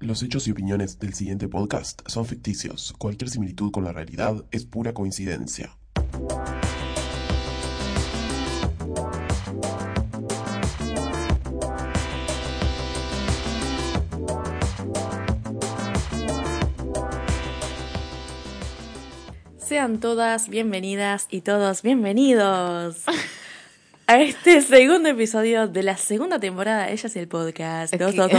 Los hechos y opiniones del siguiente podcast son ficticios. Cualquier similitud con la realidad es pura coincidencia. Sean todas bienvenidas y todos bienvenidos a este segundo episodio de la segunda temporada de Ellas y el Podcast.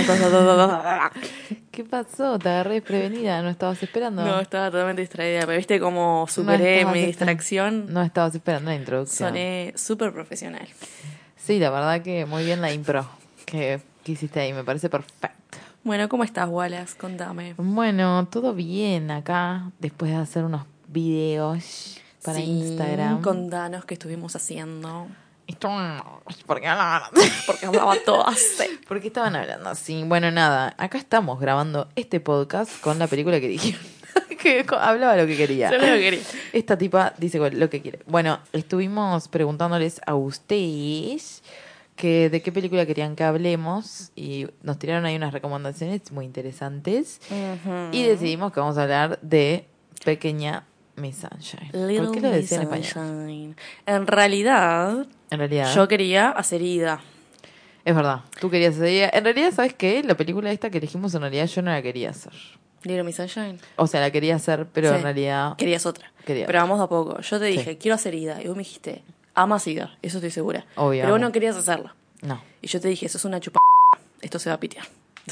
¿Qué pasó? Te agarré desprevenida, ¿no estabas esperando? No, estaba totalmente distraída, pero viste cómo superé mi distracción. No estabas esperando la introducción. Soné súper profesional. Sí, la verdad que muy bien la impro que hiciste ahí, me parece perfecto. Bueno, ¿cómo estás, Wallace? Contame. Bueno, todo bien acá, después de hacer unos videos para Instagram. Contanos qué estuvimos haciendo. ¿Por qué hablaban Porque hablaba todo así. ¿Por qué estaban hablando así? Bueno, nada, acá estamos grabando este podcast con la película que dijeron. Que hablaba lo que quería. Yo lo que quería. Esta tipa dice lo que quiere. Bueno, estuvimos preguntándoles a ustedes que de qué película querían que hablemos y nos tiraron ahí unas recomendaciones muy interesantes. Y decidimos que vamos a hablar de Pequeña Miss Sunshine. ¿Por qué lo decía en español? En realidad, yo quería hacer Ida. Es verdad, tú querías hacer Ida. En realidad, ¿sabes qué? La película esta que elegimos, en realidad yo no la quería hacer. Little Miss Sunshine. O sea, la quería hacer, pero sí. En realidad... Querías otra. Pero vamos a poco. Yo te dije, quiero hacer Ida. Y vos me dijiste, amas Ida. Eso estoy segura. Obvio. Pero vos no querías hacerla. No. Y yo te dije, eso es una chupa. Esto se va a pitear.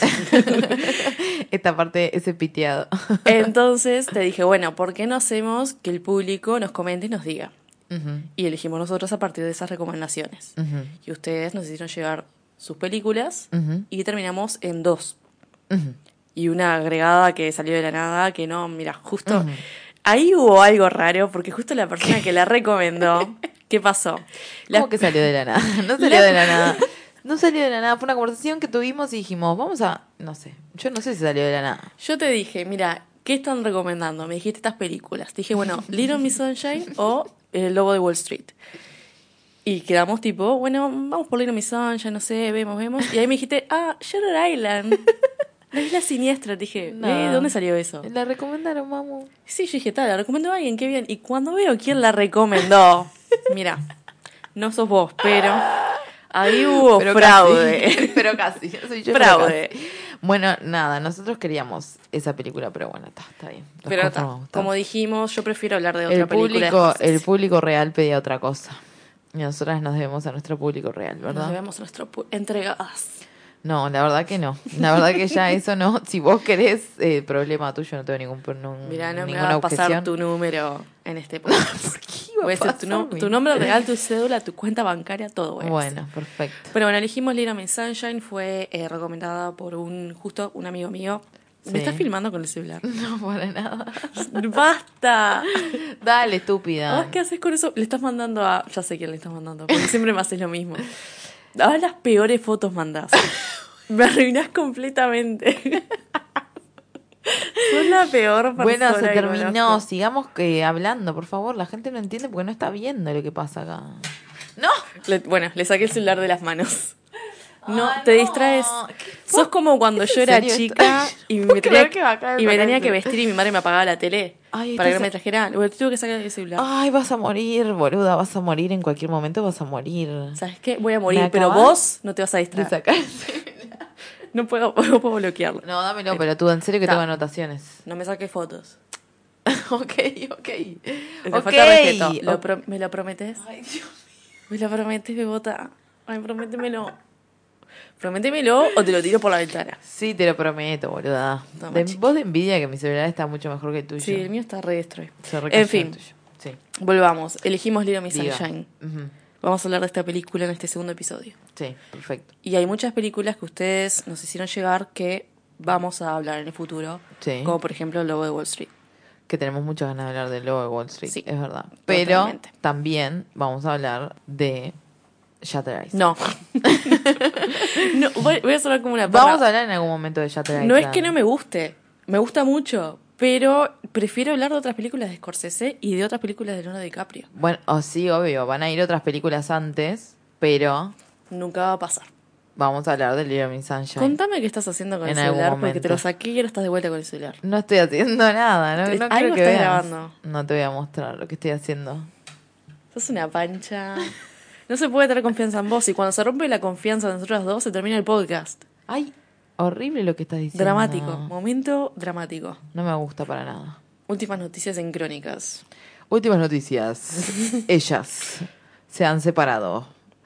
Esta parte, ese piteado. Entonces te dije, bueno, ¿por qué no hacemos que el público nos comente y nos diga? Y elegimos nosotros a partir de esas recomendaciones. Y ustedes nos hicieron llegar sus películas y terminamos en 2. Y una agregada que salió de la nada, que no, mira, justo ahí hubo algo raro, porque justo la persona que la recomendó, ¿qué pasó? ¿Cómo que salió de la nada? No salió de la nada. No salió de la nada, fue una conversación que tuvimos y dijimos, vamos a... No sé, yo no sé si salió de la nada. Yo te dije, mira, ¿qué están recomendando? Me dijiste estas películas. Te dije, bueno, Little Miss Sunshine o El Lobo de Wall Street. Y quedamos tipo, bueno, vamos por Little Miss Sunshine, no sé, vemos. Y ahí me dijiste, Shutter Island. La isla siniestra. Te dije, ¿de dónde salió eso? La recomendaron, mamu. Sí, yo dije, la recomendó a alguien, qué bien. Y cuando veo quién la recomendó, mira, no sos vos, pero... Ahí hubo fraude. Pero casi. Soy yo, fraude. Pero casi. Bueno, nada, nosotros queríamos esa película, pero bueno, está bien. Pero como dijimos, yo prefiero hablar de otra película. El público real pedía otra cosa. Y nosotras nos debemos a nuestro público real, ¿verdad? Nos debemos a nuestro entregadas. No, la verdad que no. La verdad que ya eso no. Si vos querés, problema tuyo, no tengo Mirá, no ninguna me va a pasar objeción. tu número en este podcast. ¿Por qué iba a pasar tu nombre real, tu cédula, tu cuenta bancaria, todo. Bueno, perfecto. Pero bueno, elegimos Little Miss Sunshine. Fue recomendada por un amigo mío. Sí. ¿Me estás filmando con el celular? No, para nada. ¡Basta! Dale, estúpida. ¿Vos qué haces con eso? Le estás mandando a... Ya sé quién le estás mandando, porque siempre me haces lo mismo. Ahora las peores fotos mandás. Me arruinás completamente. Sos la peor persona. Bueno, se terminó. Conozco. Sigamos hablando, por favor. La gente no entiende porque no está viendo lo que pasa acá. ¡No! Le saqué el celular de las manos. No, te distraes. Sos como cuando yo era chica y me tenía que vestir y mi madre me apagaba la tele. Ay, para que no me trajera. Tuve que sacar el celular. Ay, vas a morir, boluda. Vas a morir en cualquier momento. Vas a morir. ¿Sabes qué? Voy a morir, pero vos no te vas a distraer. Sacar no puedo bloquearlo. No, dámelo, pero tú, en serio que tengo anotaciones. No me saques fotos. Ok. Me falta respeto. ¿Me lo prometes? Ay, Dios mío. ¿Me lo prometes, Bebota? Ay, prométemelo. Prométemelo o te lo tiro por la ventana. Sí, te lo prometo, boluda. Vos de envidia que mi celular está mucho mejor que el tuyo. Sí, el mío está re destroy. En fin, sí. Volvamos. Elegimos Little Miss Sunshine. Vamos a hablar de esta película en este segundo episodio. Sí, perfecto. Y hay muchas películas que ustedes nos hicieron llegar que vamos a hablar en el futuro. Sí. Como por ejemplo El Lobo de Wall Street. Que tenemos muchas ganas de hablar del Lobo de Wall Street, sí, es verdad. Pero también vamos a hablar de Shutter Island. No. No, voy a sonar como una perra. Vamos a hablar en algún momento de Shutter Island. No es que no me guste. Me gusta mucho. Pero prefiero hablar de otras películas de Scorsese y de otras películas de Leonardo DiCaprio. Bueno, sí, obvio. Van a ir otras películas antes, pero... Nunca va a pasar. vamos a hablar de Little Miss Sunshine. Contame qué estás haciendo con el En algún celular, porque momento. te lo saqué y ahora estás de vuelta con el celular. No estoy haciendo nada, no Algo quiero que estás veas. grabando. No te voy a mostrar lo que estoy haciendo. Sos una pancha. No se puede tener confianza en vos, y cuando se rompe la confianza de nosotros dos, se termina el podcast. Ay, horrible lo que estás diciendo. Dramático, momento dramático. No me gusta para nada. Últimas noticias en Crónicas. Últimas noticias. Ellas se han separado.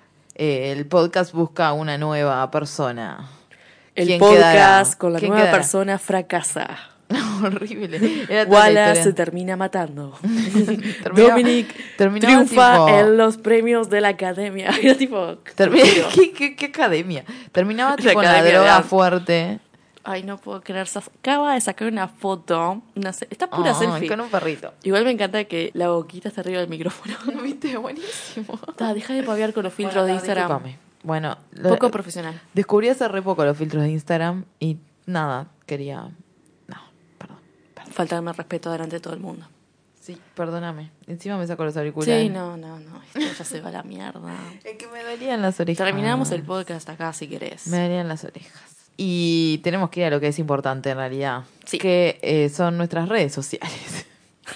El podcast busca una nueva persona. El ¿Quién podcast quedará? con la ¿Quién nueva quedará? persona fracasa. Horrible. Era toda la Wallace se historia. termina matando. Terminaba- Dominic terminaba triunfa tipo- en los premios de la academia. Era tipo... ¿Qué academia? Terminaba La tipo con la academia de droga arte. fuerte. Ay, no puedo creer. Acaba de sacar una foto. Está pura Ay, selfie. con un perrito. Igual me encanta que la boquita está arriba del micrófono. ¿Viste? Buenísimo. Deja de paviar con los filtros de Instagram. Discúlpame. Bueno, Poco profesional. descubrí hace re poco los filtros de Instagram y nada, quería... No, perdón. Faltarme al respeto delante de todo el mundo. Sí, perdóname. Encima me saco los auriculares. Sí, no. Esto ya se va a la mierda. Es que me dolían las orejas. Terminamos el podcast acá si querés. Me dolían las orejas. Y tenemos que ir a lo que es importante en realidad. Sí. Que son nuestras redes sociales.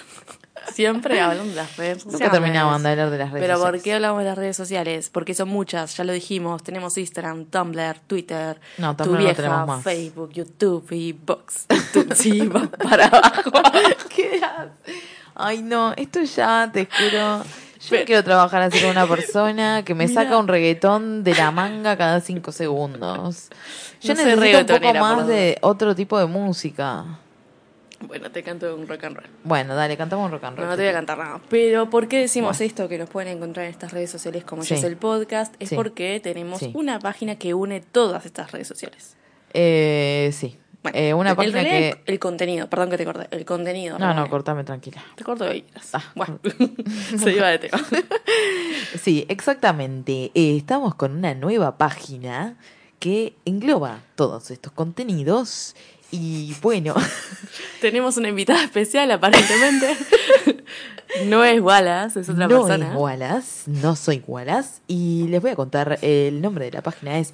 Siempre hablan de las redes sociales. Nunca terminamos de hablar de las redes Pero sociales. ¿por qué hablamos de las redes sociales? Porque son muchas, ya lo dijimos. Tenemos Instagram, Tumblr, Twitter, No, Tu Tumblr no Vieja, tenemos más. Facebook, YouTube y Box. Sí, va para abajo. ¿Qué haces? Ay, no, esto ya, te juro. Yo no quiero trabajar así con una persona que me Mira. saca un reggaetón de la manga cada 5 segundos. Yo No soy necesito un poco reggaetonera, más por de otro tipo de música. Bueno, te canto un rock and roll. Bueno, dale, cantamos un rock and roll. No te voy a cantar nada. Pero ¿por qué decimos esto? Que nos pueden encontrar en estas redes sociales como Sí. ya es el podcast. Es Sí. porque tenemos Sí. una página que une todas estas redes sociales. Sí. Bueno, Una en página realidad que... el contenido, perdón que te corte, el contenido. No, Ramona. cortame tranquila. Te corto de oídas. Ah. Bueno, se iba de tema. Sí, exactamente. Estamos con una nueva página que engloba todos estos contenidos y bueno, Tenemos una invitada especial, aparentemente. No es Wallace, es otra no persona. es Wallace, no soy Wallace y les voy a contar el nombre de la página es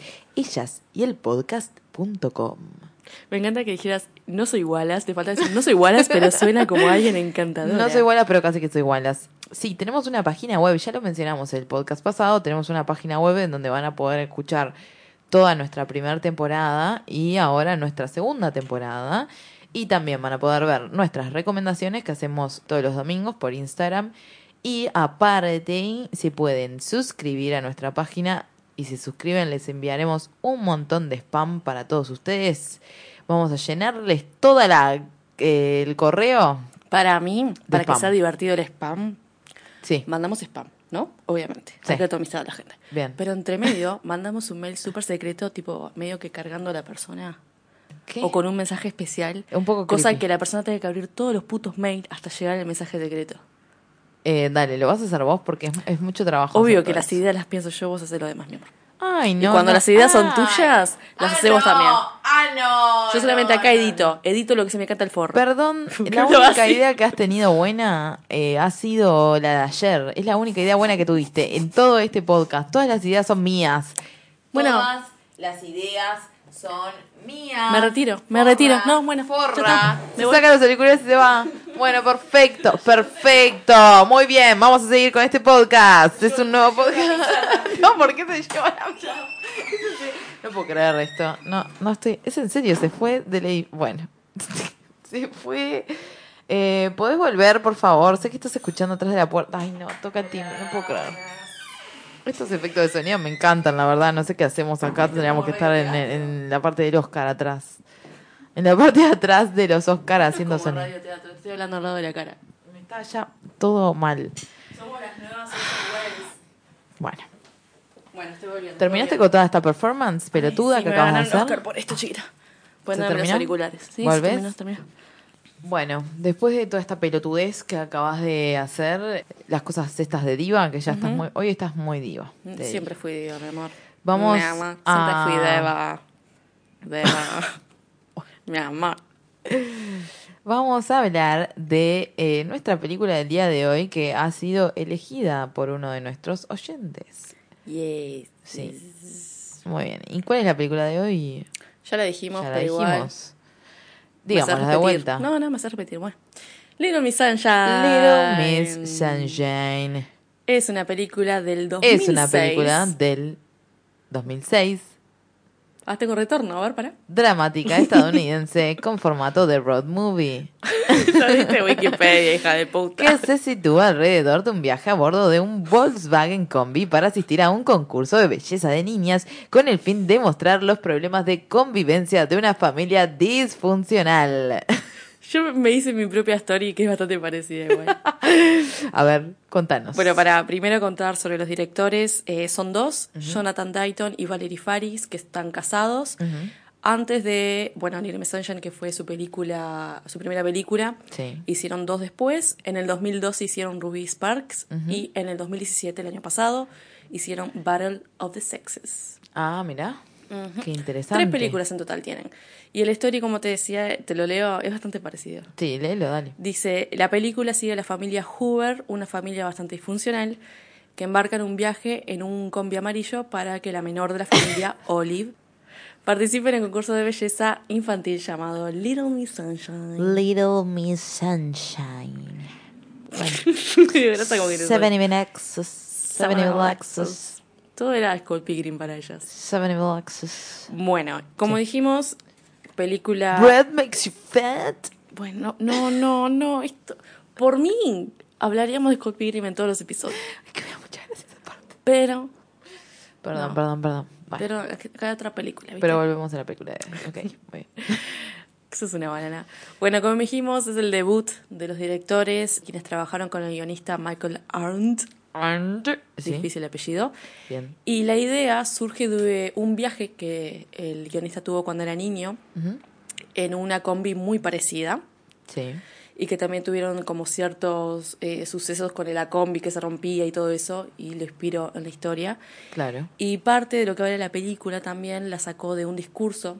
ellasyelpodcast.com. Me encanta que dijeras, no soy Wallace, te falta decir, no soy Wallace, pero suena como alguien encantador. No soy Wallace, pero casi que soy Wallace. Sí, tenemos una página web, ya lo mencionamos el podcast pasado, tenemos una página web en donde van a poder escuchar toda nuestra primera temporada y ahora nuestra segunda temporada. Y también van a poder ver nuestras recomendaciones que hacemos todos los domingos por Instagram. Y aparte, se pueden suscribir a nuestra página. Y si suscriben, les enviaremos un montón de spam para todos ustedes. Vamos a llenarles toda el correo. Para mí, para que spam. sea divertido el spam, Sí, mandamos spam, ¿no? Obviamente. Sí. Hay que atomizar a la gente. bien. Pero entre medio, mandamos un mail súper secreto, tipo medio que cargando a la persona. ¿Qué? O con un mensaje especial. Un poco Cosa creepy. que la persona tenga que abrir todos los putos mails hasta llegar al mensaje secreto. Dale, lo vas a hacer vos porque es mucho trabajo. Obvio hacer que todo las eso. ideas las pienso yo, vos haces lo demás, mi amor. Ay, no. Y cuando no. las ideas son Ay. tuyas, las hacemos no. también. No. Yo solamente no, acá no, edito. Edito lo que se me canta el forro. Perdón, ¿Qué la lo única haces? idea que has tenido buena ha sido la de ayer. Es la única idea buena que tuviste en todo este podcast. Todas las ideas son mías. Bueno. Todas las ideas son mías. Me retiro. No, bueno, ya Forra. está. Me Se voy. saca los auriculares y se va. Bueno, perfecto. Muy bien, vamos a seguir con este podcast. Es un nuevo podcast. No, ¿por qué te lleva la mano? No puedo creer esto. No estoy. Es en serio, se fue de ley. Bueno, se fue. ¿Podés volver, por favor? Sé que estás escuchando atrás de la puerta. Ay, no, toca el timbre, no puedo creer. Estos efectos de sonido me encantan, la verdad. No sé qué hacemos acá. Tendríamos que estar en la parte del Oscar atrás. En la parte de atrás de los Oscar haciendo Como sonido. radioteatro, estoy hablando al lado de la cara. Me está ya todo mal. Somos las nuevas iguales. Bueno. Bueno, estoy volviendo. ¿Terminaste con toda esta performance pelotuda que acabas de hacer? Oscar por esto, chiquita. Pueden ¿Se darme los terminó? auriculares. Sí, ¿Volvés? terminó. Bueno, después de toda esta pelotudez que acabas de hacer, las cosas estas de diva, que ya estás muy... Hoy estás muy diva. Siempre fui diva, mi amor. Vamos Mi amor. a- Siempre fui diva. Mi amor. Vamos a hablar de nuestra película del día de hoy que ha sido elegida por uno de nuestros oyentes. Yes. Sí. Muy bien. ¿Y cuál es la película de hoy? Ya la dijimos, Ya la pero dijimos. igual. Digámosla de vuelta. No, me hace repetir. Bueno. Little Miss Sunshine. Little Miss Sunshine. Es una película del 2006. Es una película del 2006. Tengo retorno, a ver, para. Dramática estadounidense con formato de road movie. Lo viste Wikipedia, hija de puta. Que se sitúa alrededor de un viaje a bordo de un Volkswagen Combi para asistir a un concurso de belleza de niñas con el fin de mostrar los problemas de convivencia de una familia disfuncional. Yo me hice mi propia story que es bastante parecida igual. A ver, contanos. Bueno, para primero contar sobre los directores, son dos, Jonathan Dayton y Valerie Faris, que están casados. Antes de, Little Miss Sunshine, que fue su primera película, Sí. hicieron dos después. En el 2012 hicieron Ruby Sparks y en el 2017, el año pasado, hicieron Battle of the Sexes. Ah, mira. Qué interesante. 3 películas en total tienen. Y el story, como te decía, te lo leo, es bastante parecido. Sí, léelo, dale. Dice, la película sigue a la familia Hoover, una familia bastante disfuncional, que embarca en un viaje en un combi amarillo para que la menor de la familia, Olive, participe en el concurso de belleza infantil llamado Little Miss Sunshine. Little Miss Sunshine. Como que no Seven sabe. Evil Exes. Seven Evil Exes. Todo era Scott Pilgrim para ellas. Seven Evil Exes. Bueno, como dijimos, película... Bread makes you fat. Bueno, no, esto... Por mí, hablaríamos de Scott Pilgrim en todos los episodios. Es que me da muchas gracias esa parte. Pero... Perdón, No. perdón. Vale. Pero acá hay otra película, ¿viste? Pero volvemos a la película de... Ok, muy bien. Eso es una banana. Bueno, como dijimos, es el debut de los directores, quienes trabajaron con el guionista Michael Arndt. ¿Sí? Difícil apellido. Bien. Y la idea surge de un viaje que el guionista tuvo cuando era niño en una combi muy parecida Sí. y que también tuvieron como ciertos sucesos con la combi que se rompía y todo eso y lo inspiró en la historia. Claro. Y parte de lo que vale la película también la sacó de un discurso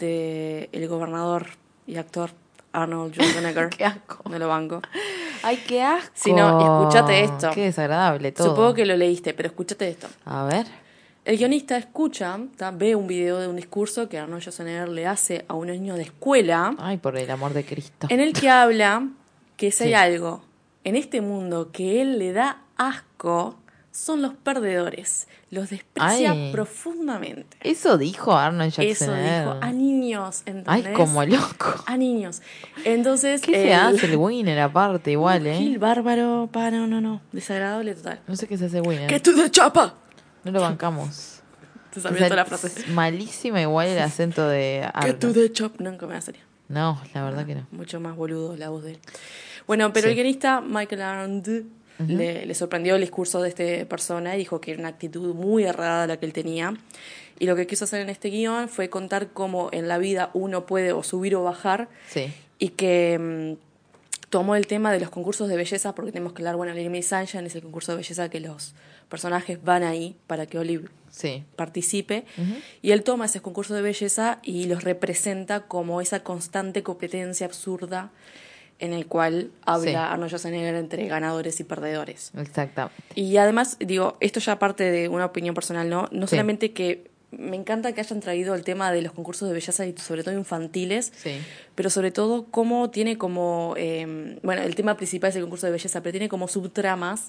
del gobernador y actor Arnold Schwarzenegger. Qué asco. No lo banco. Ay, qué asco. Si no, escúchate esto. Qué desagradable todo. Supongo que lo leíste, pero escúchate esto. A ver. El guionista escucha, ve un video de un discurso que Arnold Schwarzenegger le hace a unos niños de escuela, Ay, por el amor de Cristo. en el que habla que si hay Sí. algo en este mundo que él le da asco, son los perdedores. Los desprecia Ay. profundamente. Eso dijo Arnold Eso Schwarzenegger. dijo a niños, ¿entendés? Ay, como loco. A niños. Entonces, ¿Qué se hace el winner aparte igual, Gil bárbaro, no. Desagradable total. No sé qué se hace winner. ¡Que tú de chapa! No lo bancamos. Te O sabía sea, toda la frase. es malísima igual el acento de ¡Que Arnold. tú de chapa! Nunca me va a salir. No, la verdad que no. Mucho más boludo la voz de él. Bueno, pero Sí. el guionista Michael Arndt le sorprendió el discurso de esta persona y dijo que era una actitud muy errada la que él tenía. Y lo que quiso hacer en este guión fue contar cómo en la vida uno puede o subir o bajar Sí. y que tomó el tema de los concursos de belleza porque tenemos que hablar, Little Miss Sunshine es el concurso de belleza que los personajes van ahí para que Olive Sí. participe y él toma esos concursos de belleza y los representa como esa constante competencia absurda en el cual habla Sí. Arnold Schwarzenegger entre ganadores y perdedores. Exactamente. Y además, digo, esto ya parte de una opinión personal, no Sí. solamente que me encanta que hayan traído el tema de los concursos de belleza y sobre todo infantiles, Sí. pero sobre todo cómo tiene como, el tema principal es el concurso de belleza, pero tiene como subtramas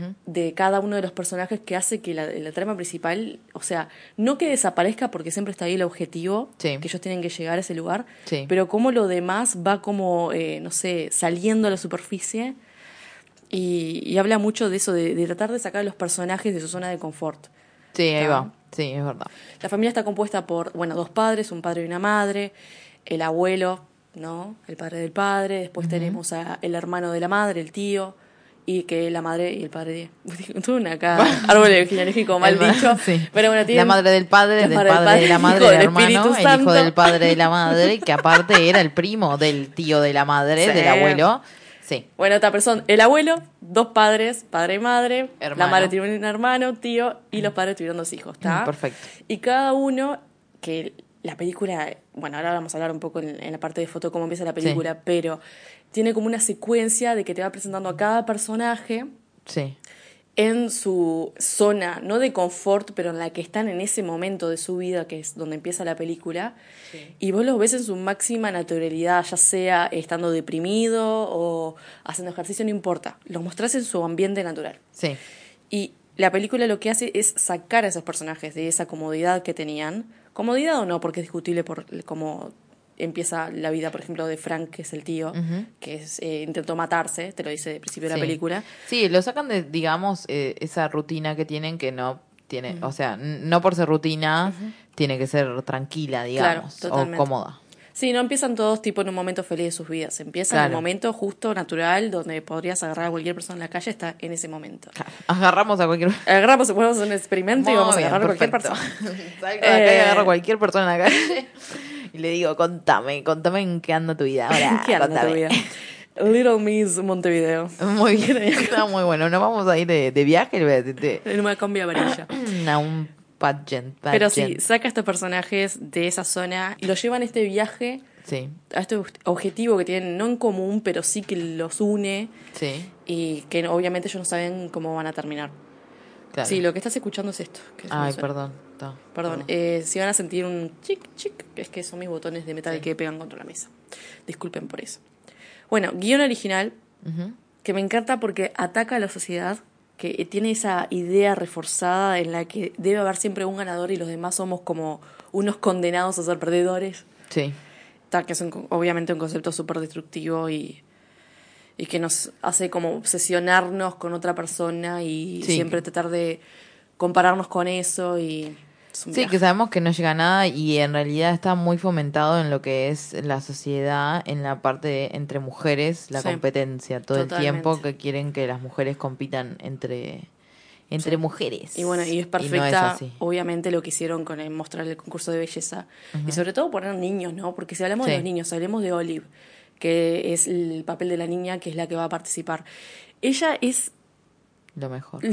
de cada uno de los personajes que hace que la trama principal, o sea, no que desaparezca porque siempre está ahí el objetivo, Sí. que ellos tienen que llegar a ese lugar, Sí. pero cómo lo demás va como, saliendo a la superficie y habla mucho de eso, de tratar de sacar a los personajes de su zona de confort. Sí, ahí Está. va. Sí, es verdad. La familia está compuesta por, 2 padres, un padre y una madre, el abuelo, ¿no? El padre del padre, después tenemos el hermano de la madre, el tío, y que la madre y el padre... Tuve una acá, árbol genealógico mal dicho. Sí. Pero bueno, tienen- La madre del padre, la del madre del padre de la hijo madre, del del hermano, Espíritu el hijo Santo. del padre de la madre, que aparte era el primo del tío de la madre, Sí. del abuelo. Sí. Bueno, otra persona, el abuelo, 2 padres, padre y madre, Hermano. la madre tiene un hermano, tío, y los padres tuvieron 2 hijos, ¿está? Perfecto. Y cada uno, que la película, ahora vamos a hablar un poco en la parte de foto cómo empieza la película, pero tiene como una secuencia de que te va presentando a cada personaje Sí. en su zona, no de confort, pero en la que están en ese momento de su vida, que es donde empieza la película, y vos los ves en su máxima naturalidad, ya sea estando deprimido o haciendo ejercicio, no importa, los mostrás en su ambiente natural. Sí. Y la película lo que hace es sacar a esos personajes de esa comodidad que tenían, comodidad o no, porque es discutible por cómo empieza la vida, por ejemplo, de Frank, que es el tío, que intentó matarse, te lo dice al principio de la película. Sí, lo sacan de, digamos, esa rutina que tienen que no tiene, o sea, no por ser rutina, tiene que ser tranquila, digamos, claro, o cómoda. Sí, no empiezan todos tipo en un momento feliz de sus vidas, empiezan en un momento justo, natural, donde podrías agarrar a cualquier persona en la calle, está en ese momento. Claro. Agarramos a cualquier Agarramos, podemos hacer un experimento y vamos a agarrar a cualquier persona. Salgo de acá y agarro a cualquier persona en la calle y le digo, contame en qué anda tu vida ahora. ¿En qué anda tu vida? Little Miss Montevideo. Muy bien, está muy bueno. Nos vamos a ir de viaje en una combi amarilla. A un pageant. Pero sí, saca a estos personajes de esa zona y los llevan a este viaje, a este objetivo que tienen, no en común, pero sí que los une. Sí. Y que obviamente ellos no saben cómo van a terminar. Claro. Sí, lo que estás escuchando es esto. Ay, perdón. Perdón. Si van a sentir un chic, es que son mis botones de metal que pegan contra la mesa. Disculpen por eso. Bueno, guión original, que me encanta porque ataca a la sociedad, que tiene esa idea reforzada en la que debe haber siempre un ganador y los demás somos como unos condenados a ser perdedores. Sí. Que es obviamente un concepto súper destructivo y que nos hace como obsesionarnos con otra persona y siempre tratar de compararnos con eso y... Sí, que sabemos que no llega a nada y en realidad está muy fomentado en lo que es la sociedad, en la parte de, entre mujeres, la competencia, todo el tiempo que quieren que las mujeres compitan entre mujeres. Y bueno, y es perfecta, y no es obviamente, lo que hicieron con mostrar el concurso de belleza. Y sobre todo poner niños, ¿no? Porque si hablamos de los niños, hablemos de Olive, que es el papel de la niña, que es la que va a participar. Ella es... Lo mejor.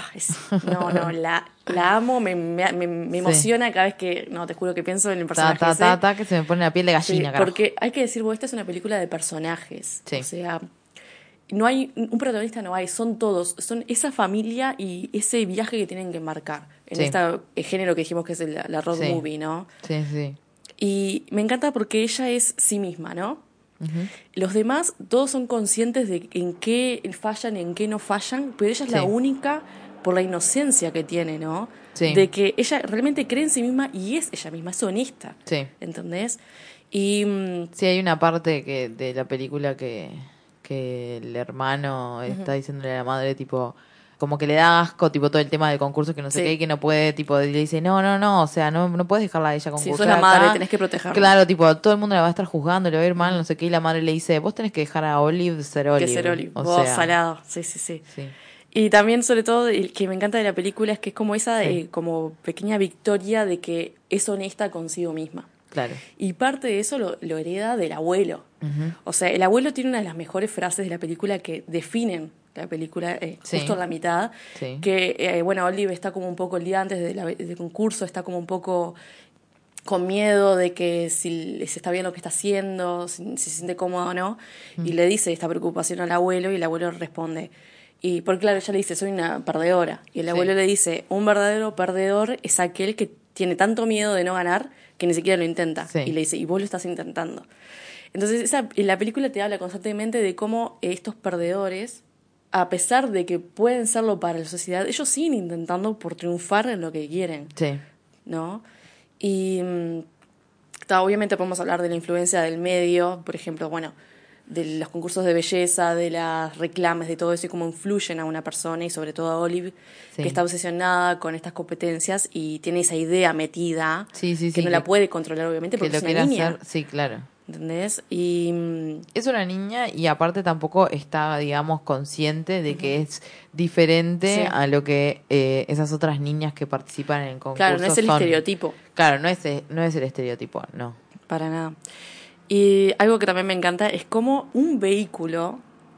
La amo, me emociona cada vez que, te juro que pienso en el personaje que se me pone la piel de gallina, carajo. Porque hay que decir, esta es una película de personajes. O sea, no hay un protagonista, son todos, son esa familia y ese viaje que tienen que embarcar en este género que dijimos que es la road movie, ¿no? Sí. Y me encanta porque ella es sí misma, ¿no? Los demás todos son conscientes de en qué fallan, en qué no fallan, pero ella es la única por la inocencia que tiene, ¿no? Sí. De que ella realmente cree en sí misma y es ella misma, es honesta. Sí. ¿Entendés? Y sí, hay una parte de la película que el hermano está diciéndole a la madre, tipo, como que le da asco, tipo, todo el tema del concurso, que no sé qué, y que no puede, tipo, le dice, no, o sea, no puedes dejarla a ella concursar. Si sos la madre, tenés que protegerla. Claro, tipo, todo el mundo la va a estar juzgando, le va a ir mal, no sé qué, y la madre le dice, vos tenés que dejar a Olive ser Olive. Que ser Olive, vos salado, sí. Y también, sobre todo, el que me encanta de la película es que es como esa como pequeña victoria de que es honesta consigo misma. Claro. Y parte de eso lo hereda del abuelo. O sea, el abuelo tiene una de las mejores frases de la película que definen la película, justo en la mitad, que, Olive está como un poco el día antes del concurso, está como un poco con miedo de que si está bien lo que está haciendo, si se siente cómodo o no, y le dice esta preocupación al abuelo, y el abuelo responde, porque claro, ella le dice, soy una perdedora, y el abuelo le dice, un verdadero perdedor es aquel que tiene tanto miedo de no ganar que ni siquiera lo intenta, y le dice, y vos lo estás intentando. Entonces la película te habla constantemente de cómo estos perdedores, a pesar de que pueden serlo para la sociedad, ellos siguen intentando por triunfar en lo que quieren. Sí. ¿No? Y obviamente podemos hablar de la influencia del medio, por ejemplo, de los concursos de belleza, de las reclames, de todo eso y cómo influyen a una persona y sobre todo a Olive, que está obsesionada con estas competencias y tiene esa idea metida que no la puede controlar, obviamente, porque es una niña. Sí, claro. ¿Entendés? Y es una niña y aparte tampoco está, digamos, consciente de que es diferente a lo que esas otras niñas que participan en el concurso. Claro, no es el estereotipo. Claro, no es el estereotipo, no. Para nada. Y algo que también me encanta es cómo un vehículo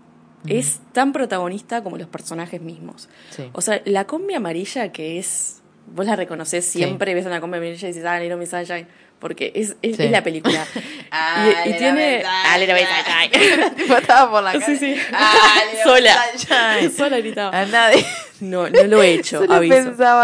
es tan protagonista como los personajes mismos. Sí. O sea, la combi amarilla, que es... Vos la reconocés siempre, ves una combi amarilla y dices, Little Miss Sunshine, porque es la película. y tiene... Little Miss Sunshine. Tipo, estaba por la calle. Sí. Sola gritaba. A nadie. No lo he hecho, Solo aviso.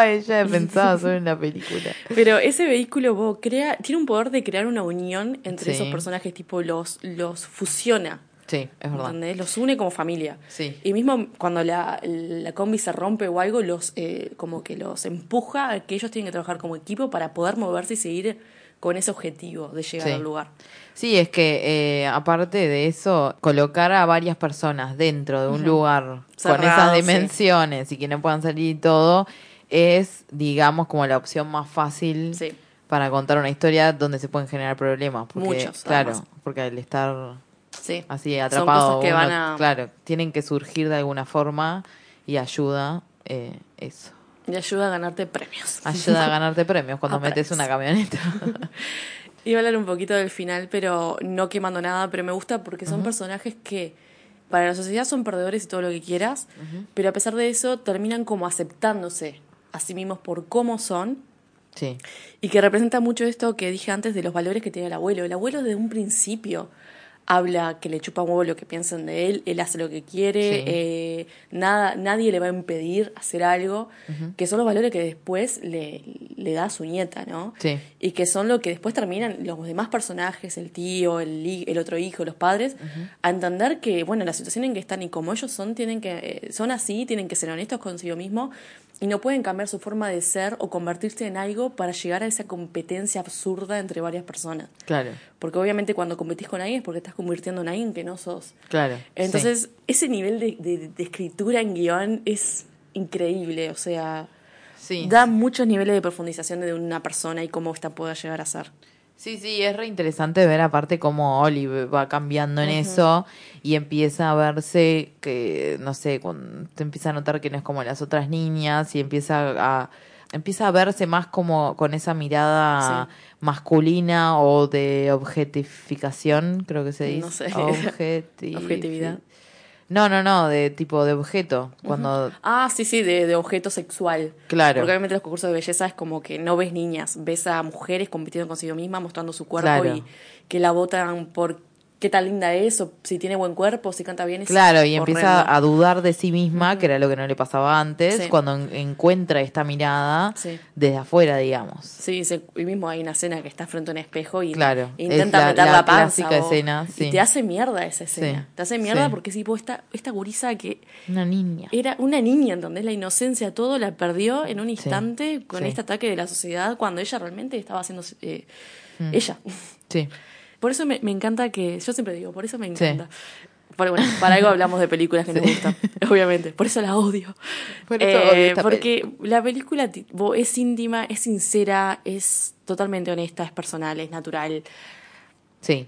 pensaba solo en la película. Pero ese vehículo tiene un poder de crear una unión entre Sí. esos personajes, tipo los fusiona. Sí, es verdad. ¿Entendés? Los une como familia. Sí. Y mismo cuando la combi se rompe o algo, como que los empuja a que ellos tienen que trabajar como equipo para poder moverse y seguir con ese objetivo de llegar Sí. al lugar. Sí, es que aparte de eso, colocar a varias personas dentro de un lugar con Cerrado, esas sí. dimensiones y que no puedan salir y todo, es, digamos, como la opción más fácil Sí. para contar una historia donde se pueden generar problemas. Porque, Muchos, claro, además. porque al estar Sí. así Son atrapado, cosas que uno, van a... claro, tienen que surgir de alguna forma y ayuda eso. Y ayuda a ganarte premios. Ayuda a ganarte premios cuando A metes premios. una camioneta. Iba a hablar un poquito del final, pero no quemando nada, pero me gusta porque son personajes que para la sociedad son perdedores y todo lo que quieras, pero a pesar de eso terminan como aceptándose a sí mismos por cómo son Sí, y que representa mucho esto que dije antes de los valores que tiene el abuelo. El abuelo desde un principio habla que le chupa un huevo lo que piensan de él hace lo que quiere, Sí. nadie le va a impedir hacer algo, que son los valores que después le da a su nieta, ¿no? Sí. Y que son lo que después terminan los demás personajes, el tío, el otro hijo, los padres, a entender que, bueno, la situación en que están y como ellos son, son así, tienen que ser honestos consigo mismos y no pueden cambiar su forma de ser o convertirse en algo para llegar a esa competencia absurda entre varias personas. claro, Porque obviamente cuando competís con alguien es porque estás convirtiendo en alguien que no sos. claro. Entonces, ese nivel de escritura en guión es increíble. O sea, Sí. da muchos niveles de profundización de una persona y cómo esta pueda llegar a ser. Sí, es re interesante ver aparte cómo Olive va cambiando en eso y empieza a verse que, no sé, cuando te empieza a notar que no es como las otras niñas y empieza a verse más como con esa mirada Sí. masculina o de objetificación, creo que se dice. No sé. Objetividad. Objetividad. No, de tipo de objeto. Cuando, Ah, sí, de objeto sexual. claro, Porque obviamente los concursos de belleza es como que no ves niñas, ves a mujeres compitiendo consigo mismas, mostrando su cuerpo Claro. y que la votan por qué tan linda es, o si tiene buen cuerpo, si canta bien. Es claro, y horrendo. empieza a dudar de sí misma, que era lo que no le pasaba antes, Sí. cuando encuentra esta mirada Sí. desde afuera, digamos. Sí, y mismo hay una escena que está frente a un espejo y Claro, intenta es meter la la panza. clásica escena, sí. Y te hace mierda esa escena. Sí, Te hace mierda sí. porque tipo, esta gurisa que Una niña. era una niña, ¿entendés? La inocencia, todo la perdió en un instante con sí. este ataque de la sociedad cuando ella realmente estaba haciendo ella. Sí, Por eso me encanta yo siempre digo, por eso me encanta. Pero bueno, para algo hablamos de películas que nos gustan, obviamente. Por eso la odio. Por eso odio esta porque la película es íntima, es sincera, es totalmente honesta, es personal, es natural. sí.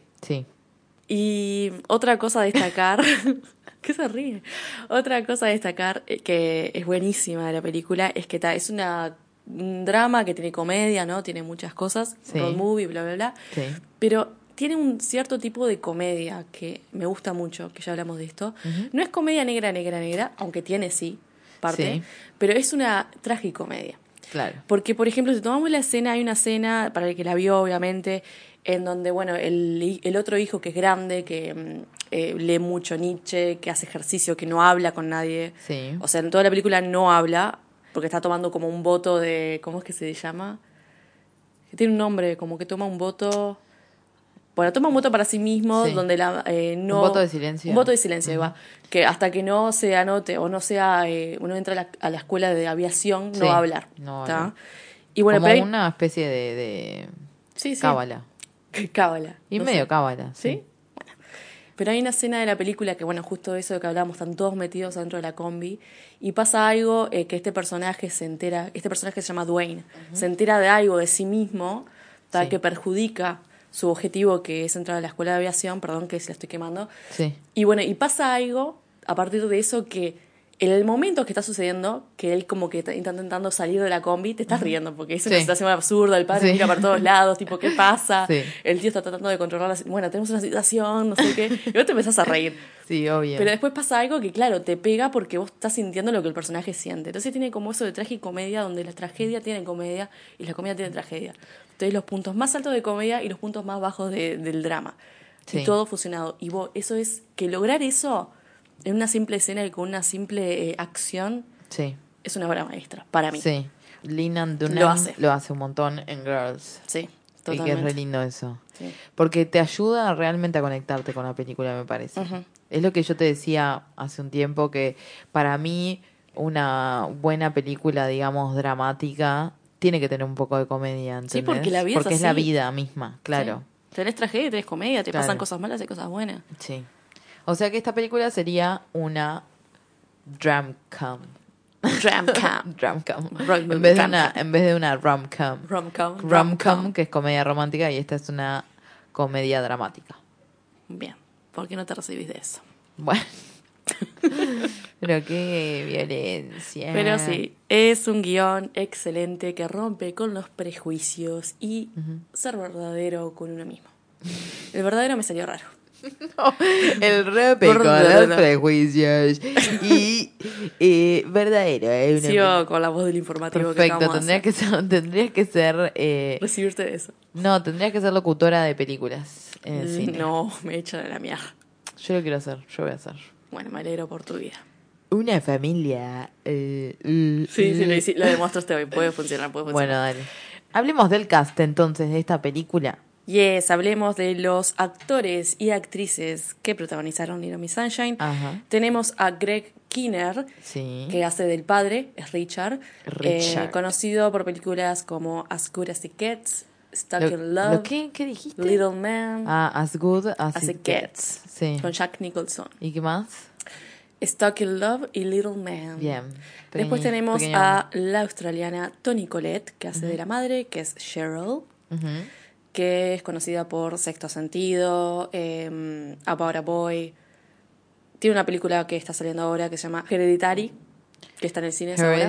Y otra cosa a destacar, ¿qué se ríe? Otra cosa a destacar que es buenísima de la película es que es un drama que tiene comedia, ¿no? Tiene muchas cosas, Sí. road movie, bla, bla, bla. Sí. Pero tiene un cierto tipo de comedia que me gusta mucho, que ya hablamos de esto. No es comedia negra, aunque tiene parte, Sí. pero es una tragicomedia. Claro. Porque, por ejemplo, si tomamos la escena, hay una escena, para el que la vio, obviamente, en donde, bueno, el otro hijo que es grande, que lee mucho Nietzsche, que hace ejercicio, que no habla con nadie. Sí. O sea, en toda la película no habla, porque está tomando como un voto de... ¿Cómo es que se llama? Que tiene un nombre, como que toma un voto... Bueno, toma un voto para sí mismo, Sí. donde no... Un voto de silencio. Un voto de silencio, ahí va. Que hasta que no se anote o no sea... uno entra a la escuela de aviación, Sí, no va a hablar. no va a ¿tá? hablar. Y bueno, Como pero hay- una especie de Sí, sí. cábala. Cábala. Y no medio sé. cábala. ¿Sí? Bueno. Pero hay una escena de la película que, bueno, justo eso de que hablábamos, están todos metidos dentro de la combi y pasa algo que este personaje se llama Dwayne, se entera de algo de sí mismo, ¿tá? Sí. Que perjudica su objetivo, que es entrar a la escuela de aviación, perdón que se la estoy quemando. Sí. Y bueno, y pasa algo a partir de eso que en el momento que está sucediendo, que él como que está intentando salir de la combi, te estás riendo, porque es una Sí. situación absurda, el padre Sí. mira para todos lados, tipo, ¿qué pasa? Sí. El tío está tratando de controlar bueno, tenemos una situación, no sé qué, y vos te empezás a reír. Sí, obvio. Pero después pasa algo que, claro, te pega porque vos estás sintiendo lo que el personaje siente. Entonces tiene como eso de tragicomedia, donde la tragedia tiene comedia y la comedia tiene tragedia. Entonces los puntos más altos de comedia y los puntos más bajos del drama. Sí. Y todo fusionado. Y eso es que lograr eso en una simple escena y con una simple acción Sí. es una obra maestra, para mí. Sí. Lina Dunham lo hace un montón en Girls. Sí, totalmente. Y que es re lindo eso. Sí. Porque te ayuda realmente a conectarte con la película, me parece. Es lo que yo te decía hace un tiempo, que para mí una buena película, digamos, dramática, tiene que tener un poco de comedia, ¿entendés? Sí, porque la vida porque es la vida misma, claro. Sí. Tenés tragedia, tenés comedia, te pasan cosas malas y cosas buenas. Sí. O sea que esta película sería una dramcom. Dramcom. En vez de una rom-com. Rom-com, que es comedia romántica, y esta es una comedia dramática. Bien. ¿Por qué no te recibís de eso? Bueno. Pero qué violencia. Pero sí, es un guión excelente que rompe con los prejuicios y ser verdadero con uno mismo. El verdadero me salió raro. No, el rompe con los prejuicios y verdadero. Sigo con la voz del informativo. Perfecto, tendrías que ser recibirte de eso. No, tendrías que ser locutora de películas en el cine. No, me echan a la mierda. Yo lo quiero hacer, yo voy a hacer. Bueno, me alegro por tu vida. Una familia. Sí, lo demostraste hoy. Puede funcionar. Bueno, dale. Hablemos del cast entonces de esta película. Yes, hablemos de los actores y actrices que protagonizaron Little Miss Sunshine. Ajá. Tenemos a Greg Kinnear, que hace del padre, es Richard. Conocido por películas como As Good As It Gets, Stuck in Love. ¿Qué dijiste? Little Man. As Good As It Gets. Sí. Con Jack Nicholson. ¿Y qué más? Stuck in Love y Little Man. Bien. Después tenemos a la australiana Toni Collette, que hace de la madre, que es Cheryl. Que es conocida por Sexto Sentido, About a Boy. Tiene una película que está saliendo ahora que se llama Hereditary, que está en el cine ahora.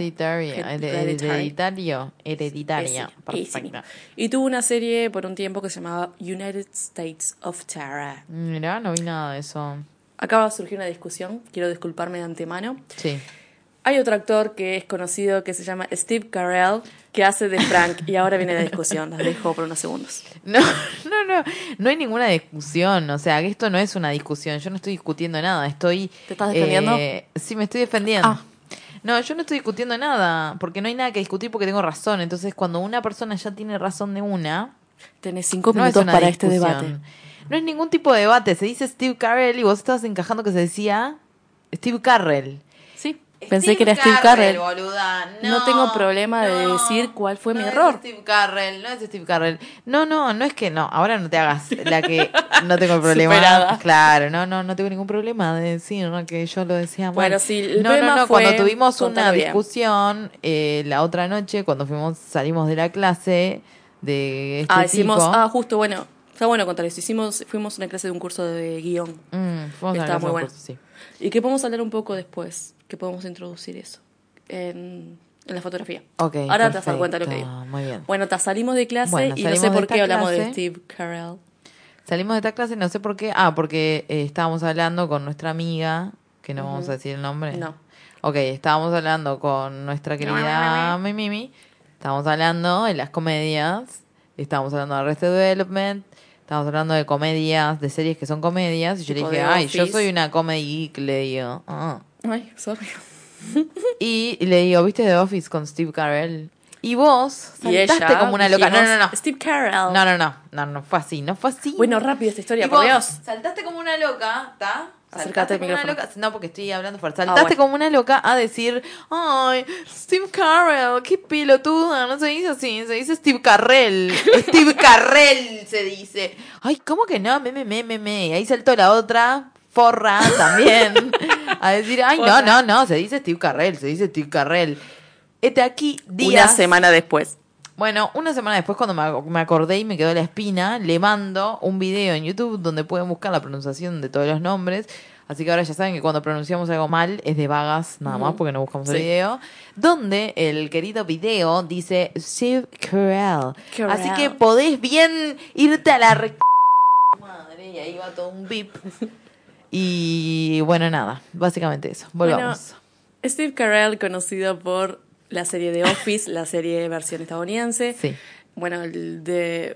Hereditaria. Perfecto. Y tuvo una serie por un tiempo que se llamaba United States of Tara. Mirá, no vi nada de eso. Acaba de surgir una discusión, quiero disculparme de antemano. Sí. Hay otro actor que es conocido que se llama Steve Carell, que hace de Frank, y ahora viene la discusión, las dejo por unos segundos. No hay ninguna discusión, o sea, esto no es una discusión, yo no estoy discutiendo nada, ¿Te estás defendiendo? Sí, me estoy defendiendo. No, yo no estoy discutiendo nada, porque no hay nada que discutir porque tengo razón, entonces cuando una persona ya tiene razón de una... Tenés 5 minutos para este debate. No es ningún tipo de debate, se dice Steve Carell y vos estabas encajando que se decía Steve Carell. Sí. Pensé que era Steve Carell. Boluda. No tengo problema de decir cuál fue mi error. No es Steve Carell. No es que no. Ahora no te hagas la que no tengo problema. Superada. Claro, no tengo ningún problema de decir que yo lo decía mal. Bueno, sí, el problema fue... Cuando tuvimos una discusión la otra noche, cuando salimos de la clase de hicimos, justo, bueno, está bueno contar eso. Fuimos a una clase de un curso de guión. Estaba muy bueno. Sí. Y que podemos hablar un poco después, que podemos introducir eso en la fotografía. Okay, ahora te vas a dar cuenta de lo que digo. Muy bien. Bueno, salimos de clase y no sé por qué hablamos de Steve Carell. Salimos de esta clase, no sé por qué. Porque estábamos hablando con nuestra amiga, que no vamos a decir el nombre. No. Ok, estábamos hablando con nuestra querida Mimi. Estábamos hablando de las comedias. Estábamos hablando de Arrested Development. Estábamos hablando de comedias, de series que son comedias. Y yo le dije, yo soy una comedy geek, le digo. Ay, sorry. Y le digo, ¿viste The Office con Steve Carell? Y vos saltaste como una loca. No. Steve Carell. No, fue así, no fue así. Bueno, rápido esta historia, por Dios. Saltaste como una loca, ¿está? Acércate al micrófono. No, porque estoy hablando fuerte. Saltaste como una loca a decir, ay, Steve Carell, qué pelotuda, no se dice así, se dice Steve Carell. Steve Carell se dice. Ay, ¿cómo que no? Me. Y ahí saltó la otra forra también a decir, ay, no, se dice Steve Carell. Aquí días. Una semana después. Bueno, una semana después, cuando me acordé y me quedó la espina, le mando un video en YouTube donde pueden buscar la pronunciación de todos los nombres. Así que ahora ya saben que cuando pronunciamos algo mal es de vagas nada más, porque no buscamos el video. Donde el querido video dice Steve Carell. Así que podés bien irte a la madre, y ahí va todo un beep. Y bueno, nada, básicamente eso. Volvamos. Bueno, Steve Carell, conocido por la serie The Office, la serie versión estadounidense. Sí. Bueno, el de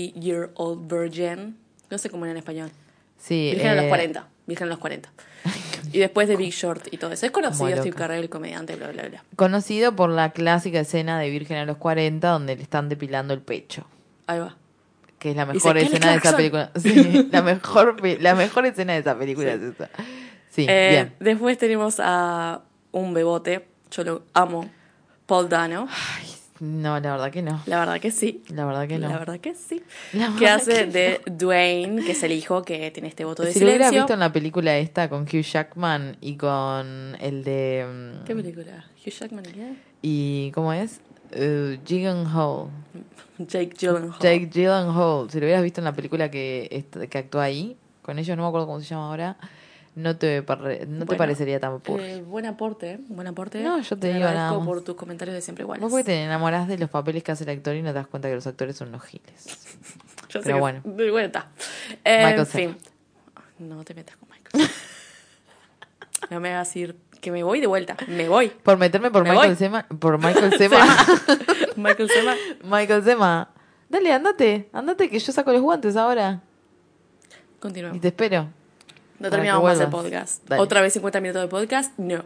40-Year-Old Virgin. No sé cómo era en español. Sí. Virgen en los 40. Y después de Big Short y todo eso. Es conocido Muy Steve loca. Carell, el comediante, bla, bla, bla. Conocido por la clásica escena de Virgen a los 40, donde le están depilando el pecho. Ahí va. Que es la Dice, mejor Kelly escena de esa Clarkson. película. Sí, la mejor escena de esa película Sí. es esa. Sí, bien. Después tenemos a un bebote. Yo lo amo. Paul Dano. No, la verdad que no. La verdad que sí. La verdad que no. La verdad que sí. La Que verdad hace que de Dwayne, que es el hijo que tiene este voto de Si lo hubieras silencio. visto en la película esta con Hugh Jackman y con el de... ¿Qué película? Hugh Jackman y qué? ¿Y cómo es? Gyllenhaal. Jake Gyllenhaal. Jake Gyllenhaal. Si lo hubieras visto en la película que actúa ahí, con ellos, no me acuerdo cómo se llama ahora, no te Bueno, parecería tan purri. buen aporte, buen aporte. No, yo te digo agradezco nada más. por tus comentarios de siempre iguales. Vos porque te enamorás de los papeles que hace el actor y no te das cuenta que los actores son unos giles. Yo sé pero que- bueno. Bueno, está. Michael En Cera. fin. No te metas con Michael. No me hagas ir que me voy de vuelta. Me voy. Por meterme por Me Michael voy. Sema. Por Michael Sema. Michael Sema. Michael Sema. Dale, andate que yo saco los guantes ahora. Y Continuemos. te espero. No para terminamos que más el vuelvas. podcast. Dale. Otra vez 50 minutos de podcast. No.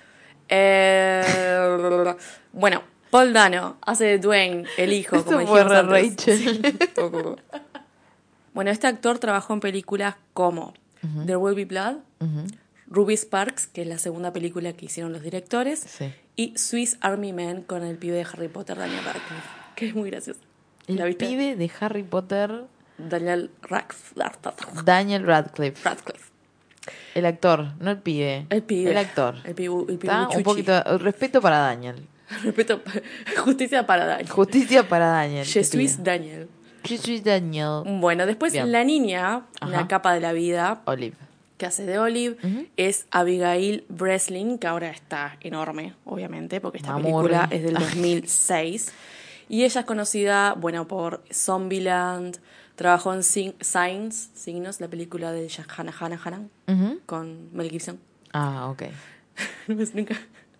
Bueno, Paul Dano hace de Dwayne, el hijo, Esto como fue dijimos re antes. Rachel. Sí, un poco. Bueno, este actor trabajó en películas como There Will Be Blood, Ruby Sparks, que es la segunda película que hicieron los directores, Sí. y Swiss Army Man con el pibe de Harry Potter, Daniel Radcliffe, que es muy gracioso. ¿La El viste? pibe de Harry Potter, Daniel Daniel Radcliffe. Radcliffe. El actor, no el pibe. El pibe. El actor. El pibe ¿Está? Chuchi. Un poquito. Respeto para Daniel. Respeto. Justicia para Daniel. Justicia para Daniel. Je que suis pibe. Daniel. Je suis Daniel. Bueno, después Bien. la niña, Ajá. una capa de la vida, Olive. que hace de Olive, es Abigail Breslin, que ahora está enorme, obviamente, porque esta Mamurri. película es del 2006. Y ella es conocida, bueno, por Zombieland, trabajó en Signos, la película de Hannah Hanan, con Mel Gibson. Ah, ok. Nunca.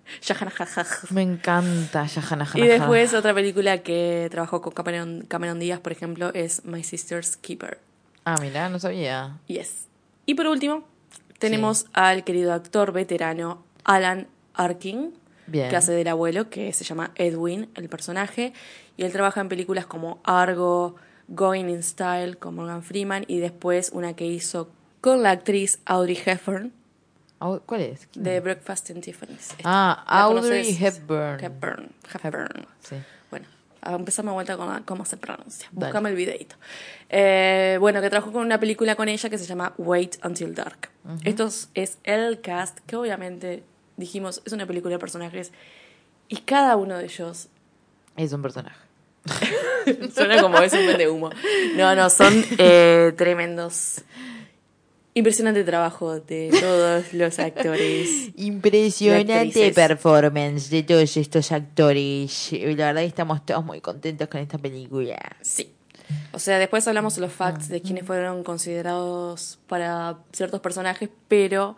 Me encanta Jahana Y después otra película que trabajó con Cameron Díaz, por ejemplo, es My Sister's Keeper. Ah, mira, no sabía. Yes. Y por último, tenemos al querido actor veterano Alan Arkin, Bien. que hace del abuelo, que se llama Edwin, el personaje. Y él trabaja en películas como Argo, Going in Style, con Morgan Freeman, y después una que hizo con la actriz Audrey Hepburn, ¿Cuál es? ¿Quién de es? Breakfast in Tiffany's. Ah, ¿La Audrey conoces? Hepburn. Hepburn. Sí. Bueno, empezamos a vuelta con cómo se pronuncia. Dale. Búscame el videito. Bueno, que trabajó con una película con ella que se llama Wait Until Dark. Esto es el cast, que obviamente dijimos es una película de personajes y cada uno de ellos Es un personaje. suena como es un de humo. No, son tremendos. Impresionante trabajo de todos los actores. Y Impresionante actrices. performance de todos estos actores. La verdad que estamos todos muy contentos con esta película. Sí. O sea, después hablamos de los facts de quienes fueron considerados para ciertos personajes, pero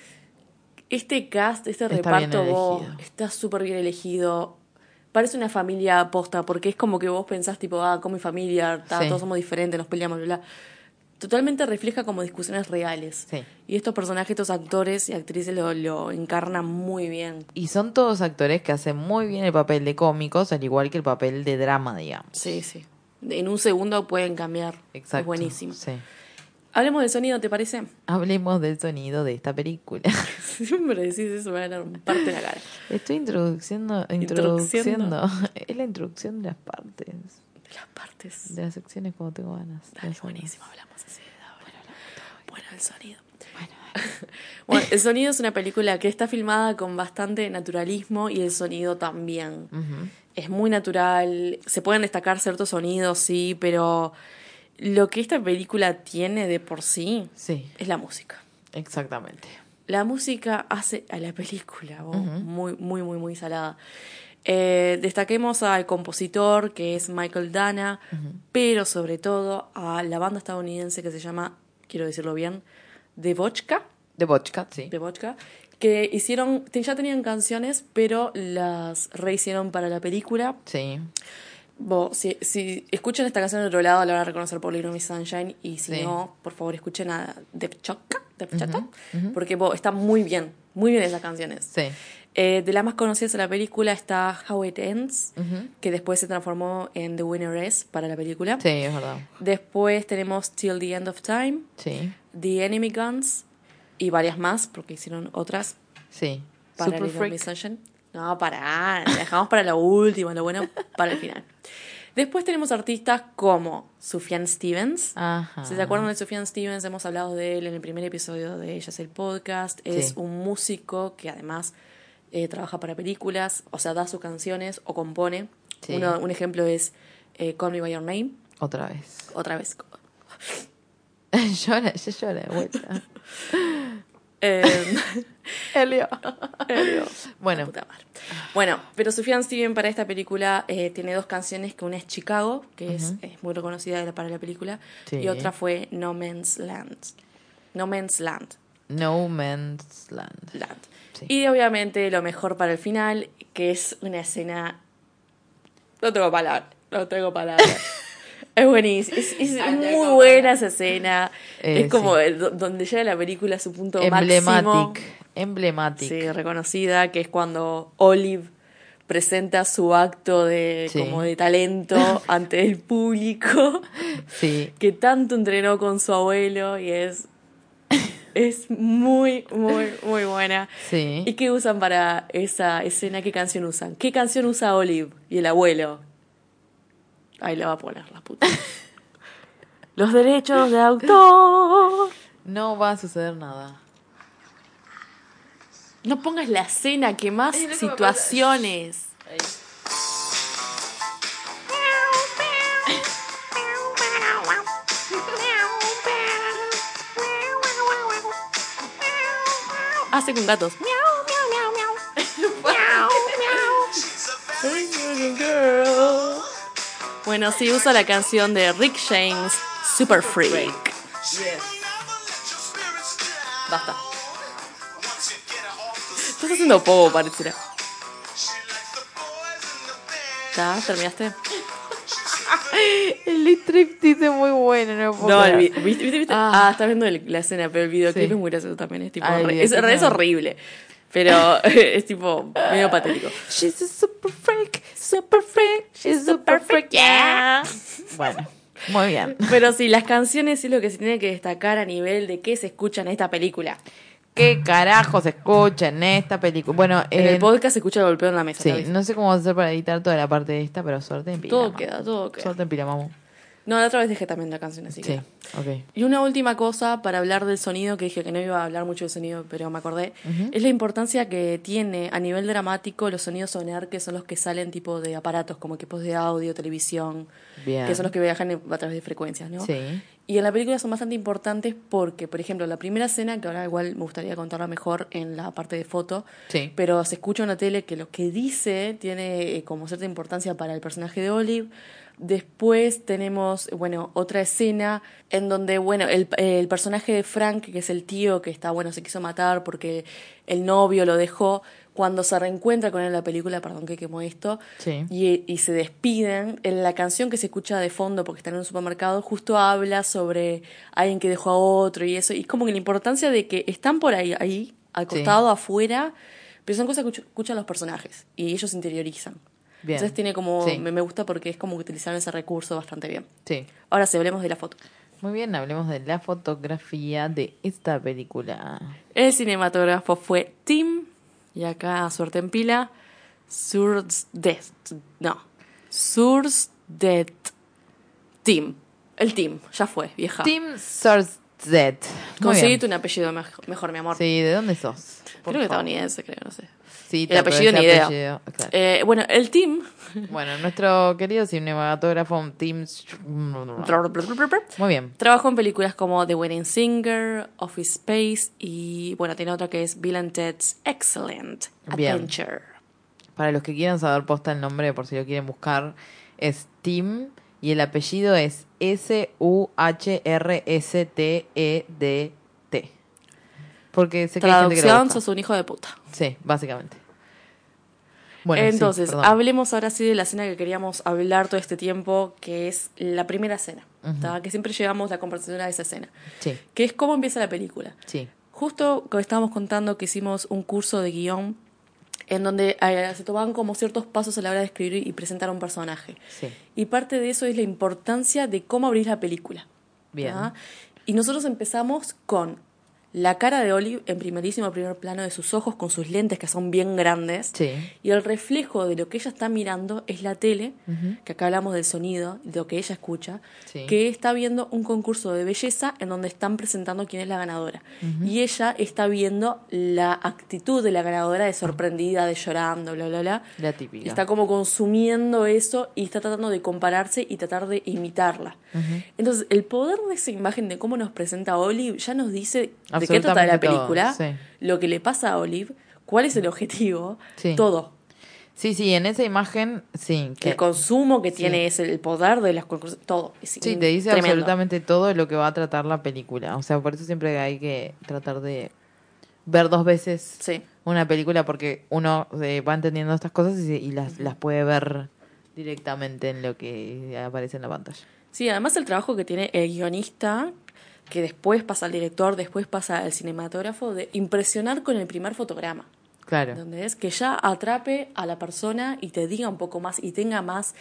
este cast, este Está bien reparto, vos, elegido. está súper bien elegido. Parece una familia aposta, porque es como que vos pensás, tipo, con mi familia, Sí. todos somos diferentes, nos peleamos, bla, bla. Totalmente refleja como discusiones reales. Sí. Y estos personajes, estos actores y actrices lo encarnan muy bien. Y son todos actores que hacen muy bien el papel de cómicos, al igual que el papel de drama, digamos. Sí, sí. En un segundo pueden cambiar. Exacto. Es buenísimo. Sí. Hablemos del sonido, ¿te parece? Hablemos del sonido de esta película. Siempre decís eso, me van a dar un parte en la cara. Estoy introduciendo. Introduciendo. Es la introducción de las partes. De las partes. De las secciones cuando tengo ganas. Dale, Ya sabes. buenísimo, hablamos así de bueno, el sonido. Bueno, el sonido es una película que está filmada con bastante naturalismo y el sonido también. Es muy natural, se pueden destacar ciertos sonidos, sí, pero lo que esta película tiene de por sí Sí, es la música. exactamente. La música hace a la película muy, muy, muy, muy salada. Destaquemos al compositor, que es Michael Dana, pero sobre todo a la banda estadounidense que se llama, quiero decirlo bien, The Vodka, De Vodka, sí. que hicieron, ya tenían canciones, pero las rehicieron para la película. Sí. Si escuchan esta canción de otro lado, la van a reconocer por Little Miss Sunshine, y si Sí. no, por favor escuchen a The de bachata, porque está muy bien esas canciones. Sí. De las más conocidas de la película está How It Ends, que después se transformó en The Winner Is para la película. Sí, es verdad. Después tenemos Till the End of Time, Sí. The Enemy Guns y varias más, porque hicieron otras Sí. para Super Little Freak. Miss Sunshine. No, dejamos para la última, lo bueno para el final. Después tenemos artistas como Sufjan Stevens. Ajá. Si se acuerdan de Sufjan Stevens, hemos hablado de él en el primer episodio de Ella es el podcast. Es Sí. un músico que además trabaja para películas, o sea, da sus canciones o compone. Sí. Un ejemplo es Call Me By Your Name. Otra vez. Otra vez. Llora de vuelta. Helio. Bueno. La puta madre. Bueno, pero Sufjan Stevens para esta película tiene dos canciones, que una es Chicago, que es muy reconocida para la película, Sí. y otra fue No Man's Land. No Man's Land. No Man's Land. Sí. Y obviamente lo mejor para el final, que es una escena... No tengo palabras. Es buenísimo. Es muy buena esa escena. Es como donde llega la película a su punto máximo. Emblemático. Sí, reconocida, que es cuando Olive presenta su acto de como de talento ante el público. Sí. Que tanto entrenó con su abuelo y es muy, muy, muy buena. Sí. ¿Y qué usan para esa escena? ¿Qué canción usan? ¿Qué canción usa Olive y el abuelo? Ahí la va a poner, la puta. Los derechos de autor. No va a suceder nada. No pongas la escena, que más situaciones. Hace con gatos. Bueno, sí, usa la canción de Rick James, Super Freak. Basta. Estás haciendo poco, pareciera. ¿Ya? ¿Terminaste? El striptease es muy bueno, no puedo No, creer. ¿viste? Estás viendo la escena, pero el videoclip Sí. es muy gracioso también. Es tipo Es horrible. Pero es tipo medio patético. She's a super freak, she's super freak, yeah. Bueno, muy bien. Pero sí, las canciones es lo que se tiene que destacar a nivel de qué se escucha en esta película. ¿Qué carajo se escucha en esta película? Bueno, En el podcast se escucha el golpeo en la mesa. sí, ¿sabes? no sé cómo hacer para editar toda la parte de esta, pero suerte en pila. Todo mamá. queda, todo queda. Suerte en pila, mamu. No, la otra vez dejé también la canción, así que... Sí, ok. Y una última cosa para hablar del sonido, que dije que no iba a hablar mucho del sonido, pero me acordé, es la importancia que tiene a nivel dramático los sonidos sonar, que son los que salen tipo de aparatos, como equipos de audio, televisión, Bien. que son los que viajan a través de frecuencias, ¿no? Sí. Y en la película son bastante importantes porque, por ejemplo, la primera escena, que ahora igual me gustaría contarla mejor en la parte de foto, Sí. pero se escucha en la tele que lo que dice tiene como cierta importancia para el personaje de Olive. Después tenemos, bueno, otra escena en donde, bueno, el personaje de Frank, que es el tío que está, bueno, se quiso matar porque el novio lo dejó, cuando se reencuentra con él en la película, perdón que quemó esto, Sí. y se despiden, en la canción que se escucha de fondo porque están en un supermercado, justo habla sobre alguien que dejó a otro y eso, y es como que la importancia de que están por ahí al costado, afuera, pero son cosas que escuchan los personajes y ellos interiorizan. Bien. Entonces tiene como, Sí. me gusta porque es como que utilizaron ese recurso bastante bien. Sí. Ahora sí, hablemos de la foto. Muy bien, hablemos de la fotografía de esta película. El cinematógrafo fue Tim, y acá suerte en pila, Sursted. Tim. El Tim, ya fue, vieja. Tim Sorzet. Muy Conseguite bien. un apellido mejor, mi amor. Sí, ¿de dónde sos? Por Creo que favor. estadounidense, creo, no sé. Sí, El apellido pero ni ese idea. apellido, claro. Bueno, el Tim. Bueno, nuestro querido cinematógrafo Tim... Muy bien. Trabajó en películas como The Wedding Singer, Office Space y, bueno, tiene otra que es Bill and Ted's Excellent Bien. Adventure. Para los que quieran saber posta el nombre, por si lo quieren buscar, es Tim y el apellido es Suhrstedt. Porque sé que hay gente que lo Traducción, busca. sos un hijo de puta. Sí, básicamente. Bueno, entonces, sí, perdón. hablemos ahora sí de la escena que queríamos hablar todo este tiempo, que es la primera escena, ¿tá? Que siempre llevamos la conversación a esa escena, Sí, que es cómo empieza la película. sí, Justo que estábamos contando que hicimos un curso de guión en donde se tomaban como ciertos pasos a la hora de escribir y presentar a un personaje. sí. Y parte de eso es la importancia de cómo abrir la película. Bien. ¿tá? Y nosotros empezamos con la cara de Olive en primerísimo primer plano de sus ojos con sus lentes que son bien grandes. Sí. Y el reflejo de lo que ella está mirando es la tele, que acá hablamos del sonido, de lo que ella escucha, Sí. que está viendo un concurso de belleza en donde están presentando quién es la ganadora. Y ella está viendo la actitud de la ganadora de sorprendida, de llorando, bla, bla, bla. La típica. Y está como consumiendo eso y está tratando de compararse y tratar de imitarla. Entonces, el poder de esa imagen de cómo nos presenta a Olive ya nos dice de qué trata la Absolutamente todo, película, sí. lo que le pasa a Olive, cuál es el objetivo, Sí. todo. Sí, sí, en esa imagen, sí. El consumo que sí. tiene es el poder de las concursos, todo. Es Sí, te dice tremendo. absolutamente todo de lo que va a tratar la película. O sea, por eso siempre hay que tratar de ver 2 veces Sí. una película porque uno va entendiendo estas cosas y las puede ver directamente en lo que aparece en la pantalla. Sí, además el trabajo que tiene el guionista, que después pasa al director, después pasa al cinematógrafo, de impresionar con el primer fotograma. Claro. ¿Entendés? Que ya atrape a la persona y te diga un poco más y tenga más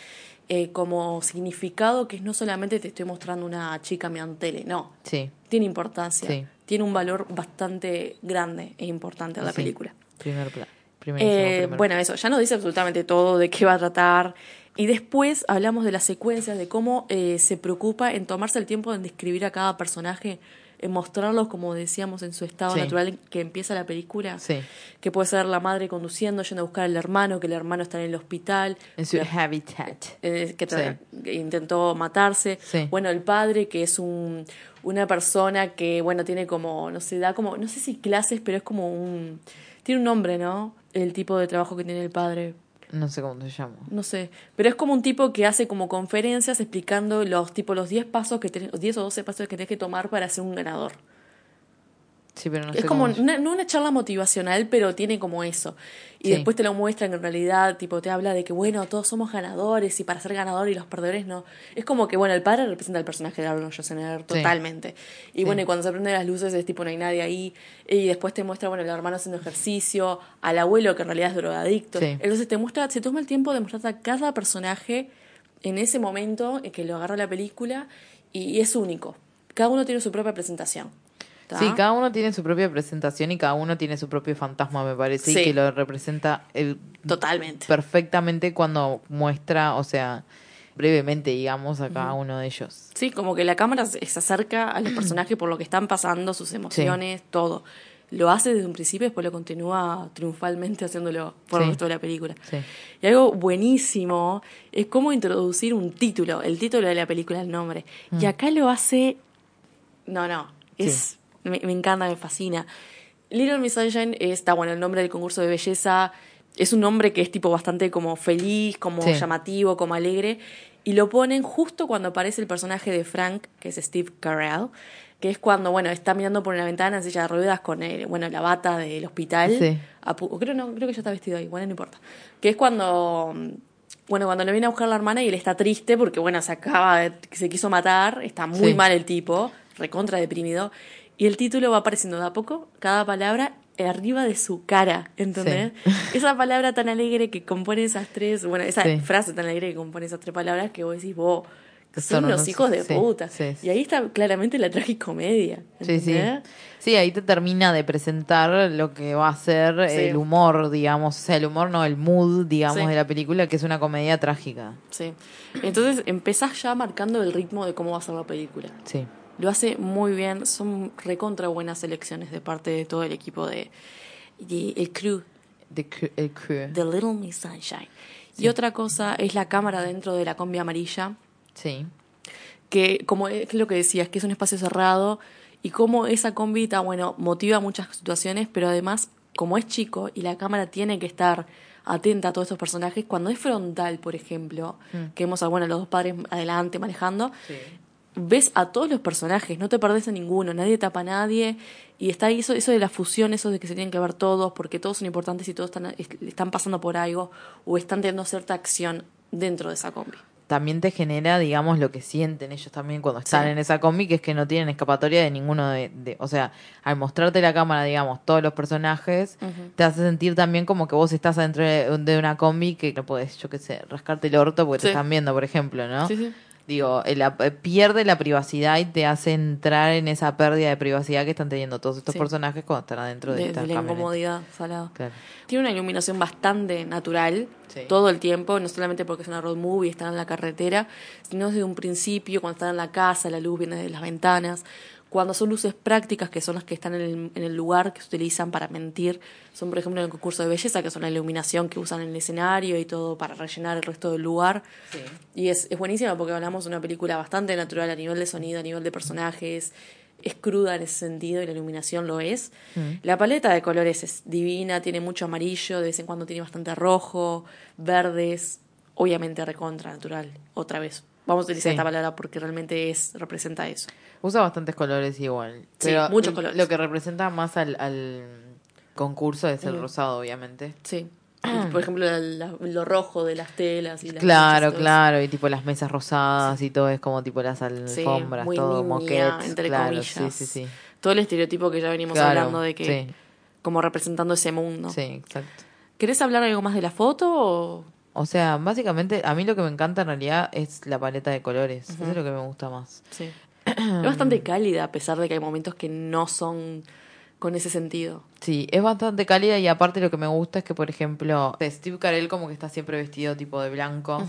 como significado, que es no solamente te estoy mostrando una chica mirando tele, no. Sí. Tiene importancia, Sí. tiene un valor bastante grande e importante a la Sí. película. Primer plano. Primer. Bueno, eso, ya nos dice absolutamente todo de qué va a tratar. Y después hablamos de las secuencias, de cómo se preocupa en tomarse el tiempo en describir a cada personaje, en mostrarlos, como decíamos, en su estado Sí. natural que empieza la película. Sí. Que puede ser la madre conduciendo, yendo a buscar al hermano, que el hermano está en el hospital. En su habitat. Que intentó matarse. Sí. Bueno, el padre, que es una persona que, bueno, tiene como, no sé, da como, no sé si clases, pero es como tiene un nombre, ¿no? El tipo de trabajo que tiene el padre. No sé cómo se llama. No sé, pero es como un tipo que hace como conferencias explicando los 10 pasos que tenés, 10 o 12 pasos que tenés que tomar para ser un ganador. Sí, pero no Es sé como cómo. no una charla motivacional, pero tiene como eso. Y Sí. después te lo muestran que en realidad, tipo, te habla de que, bueno, todos somos ganadores y para ser ganador y los perdedores no. Es como que, bueno, el padre representa al personaje de Arnold Schwarzenegger totalmente. Y Sí. bueno, y cuando se prenden las luces es tipo, no hay nadie ahí. Y después te muestra, bueno, el hermano haciendo ejercicio, al abuelo que en realidad es drogadicto. Sí. Entonces se toma el tiempo de mostrarte a cada personaje en ese momento en que lo agarra la película y es único. Cada uno tiene su propia presentación. ¿tá? Sí, cada uno tiene su propia presentación y cada uno tiene su propio fantasma, me parece, Sí. y que lo representa Totalmente. perfectamente cuando muestra, o sea, brevemente, digamos, a cada uno de ellos. Sí, como que la cámara se acerca a los personajes por lo que están pasando, sus emociones, todo. Lo hace desde un principio y después lo continúa triunfalmente haciéndolo por el Sí. resto de la película. Sí. Y algo buenísimo es cómo introducir un título, el título de la película, el nombre. Y acá lo hace... No, es... Me encanta, me fascina. Little Miss Sunshine está, bueno, el nombre del concurso de belleza. Es un nombre que es tipo bastante como feliz, como Sí. llamativo, como alegre. Y lo ponen justo cuando aparece el personaje de Frank, que es Steve Carell, que es cuando, bueno, está mirando por una ventana en silla de ruedas con, la bata del hospital. Sí. Creo que ya está vestido ahí, bueno, no importa. Que es cuando... Bueno, cuando le viene a buscar la hermana y él está triste porque, bueno, se quiso matar, está muy Sí. mal el tipo, recontra deprimido. Y el título va apareciendo de a poco, cada palabra arriba de su cara, ¿entendés? Esa palabra tan alegre que compone esas tres, bueno, esa Sí. frase tan alegre que compone esas 3 palabras que vos decís, vos, Que son unos hijos de sí, puta. sí. Y ahí está claramente la tragicomedia, Sí, sí. ¿entendés? Sí, ahí te termina de presentar lo que va a ser Sí. el humor, digamos. O sea, el humor, no, el mood, digamos, Sí. de la película, que es una comedia trágica. Sí. Entonces empezás ya marcando el ritmo de cómo va a ser la película. Sí. Lo hace muy bien, son recontra buenas elecciones de parte de todo el equipo de el crew El crew. de Little Miss Sunshine. Y otra cosa es la cámara dentro de la combi amarilla, Sí. que como es lo que decías, que es un espacio cerrado y como esa combi está, bueno, motiva muchas situaciones, pero además, como es chico y la cámara tiene que estar atenta a todos estos personajes, cuando es frontal, por ejemplo, que vemos a, bueno, los 2 padres adelante manejando, Sí. ves a todos los personajes, no te perdés a ninguno, nadie tapa a nadie, y está ahí eso de la fusión, eso de que se tienen que ver todos, porque todos son importantes y todos están pasando por algo, o están teniendo cierta acción dentro de esa combi. También te genera, digamos, lo que sienten ellos también cuando están en esa combi, que es que no tienen escapatoria de ninguno o sea, al mostrarte la cámara, digamos, todos los personajes, te hace sentir también como que vos estás adentro de una combi que no podés, yo qué sé, rascarte el orto porque te están viendo, por ejemplo, ¿no? Sí. Digo, pierde la privacidad y te hace entrar en esa pérdida de privacidad que están teniendo todos estos personajes cuando están adentro de esta la camioneta. incomodidad, salado. Claro. Tiene una iluminación bastante natural todo el tiempo, no solamente porque es una road movie, están en la carretera, sino desde un principio, cuando están en la casa, la luz viene de las ventanas. Cuando son luces prácticas, que son las que están en el lugar que se utilizan para mentir, son por ejemplo en el concurso de belleza, que son la iluminación que usan en el escenario y todo para rellenar el resto del lugar. Sí. Y es buenísima porque hablamos de una película bastante natural a nivel de sonido, a nivel de personajes, es cruda en ese sentido y la iluminación lo es. La paleta de colores es divina, tiene mucho amarillo, de vez en cuando tiene bastante rojo, verdes, obviamente recontra natural, otra vez. Vamos a utilizar esta palabra porque realmente representa eso. Usa bastantes colores igual. Pero sí, muchos colores. Lo que representa más al concurso es el rosado, obviamente. Sí. Por ejemplo, lo rojo de las telas. Y las claro. Y tipo las mesas rosadas y todo es como tipo las alfombras, muy todo moquettes. Entre comillas. Sí. Todo el estereotipo que ya venimos hablando de que... Como representando ese mundo. Sí, exacto. ¿Querés hablar algo más de la foto O sea, básicamente, a mí lo que me encanta en realidad es la paleta de colores. Eso es lo que me gusta más. Sí. Es bastante cálida, a pesar de que hay momentos que no son con ese sentido. Sí, es bastante cálida y aparte lo que me gusta es que, por ejemplo, Steve Carell como que está siempre vestido tipo de blanco.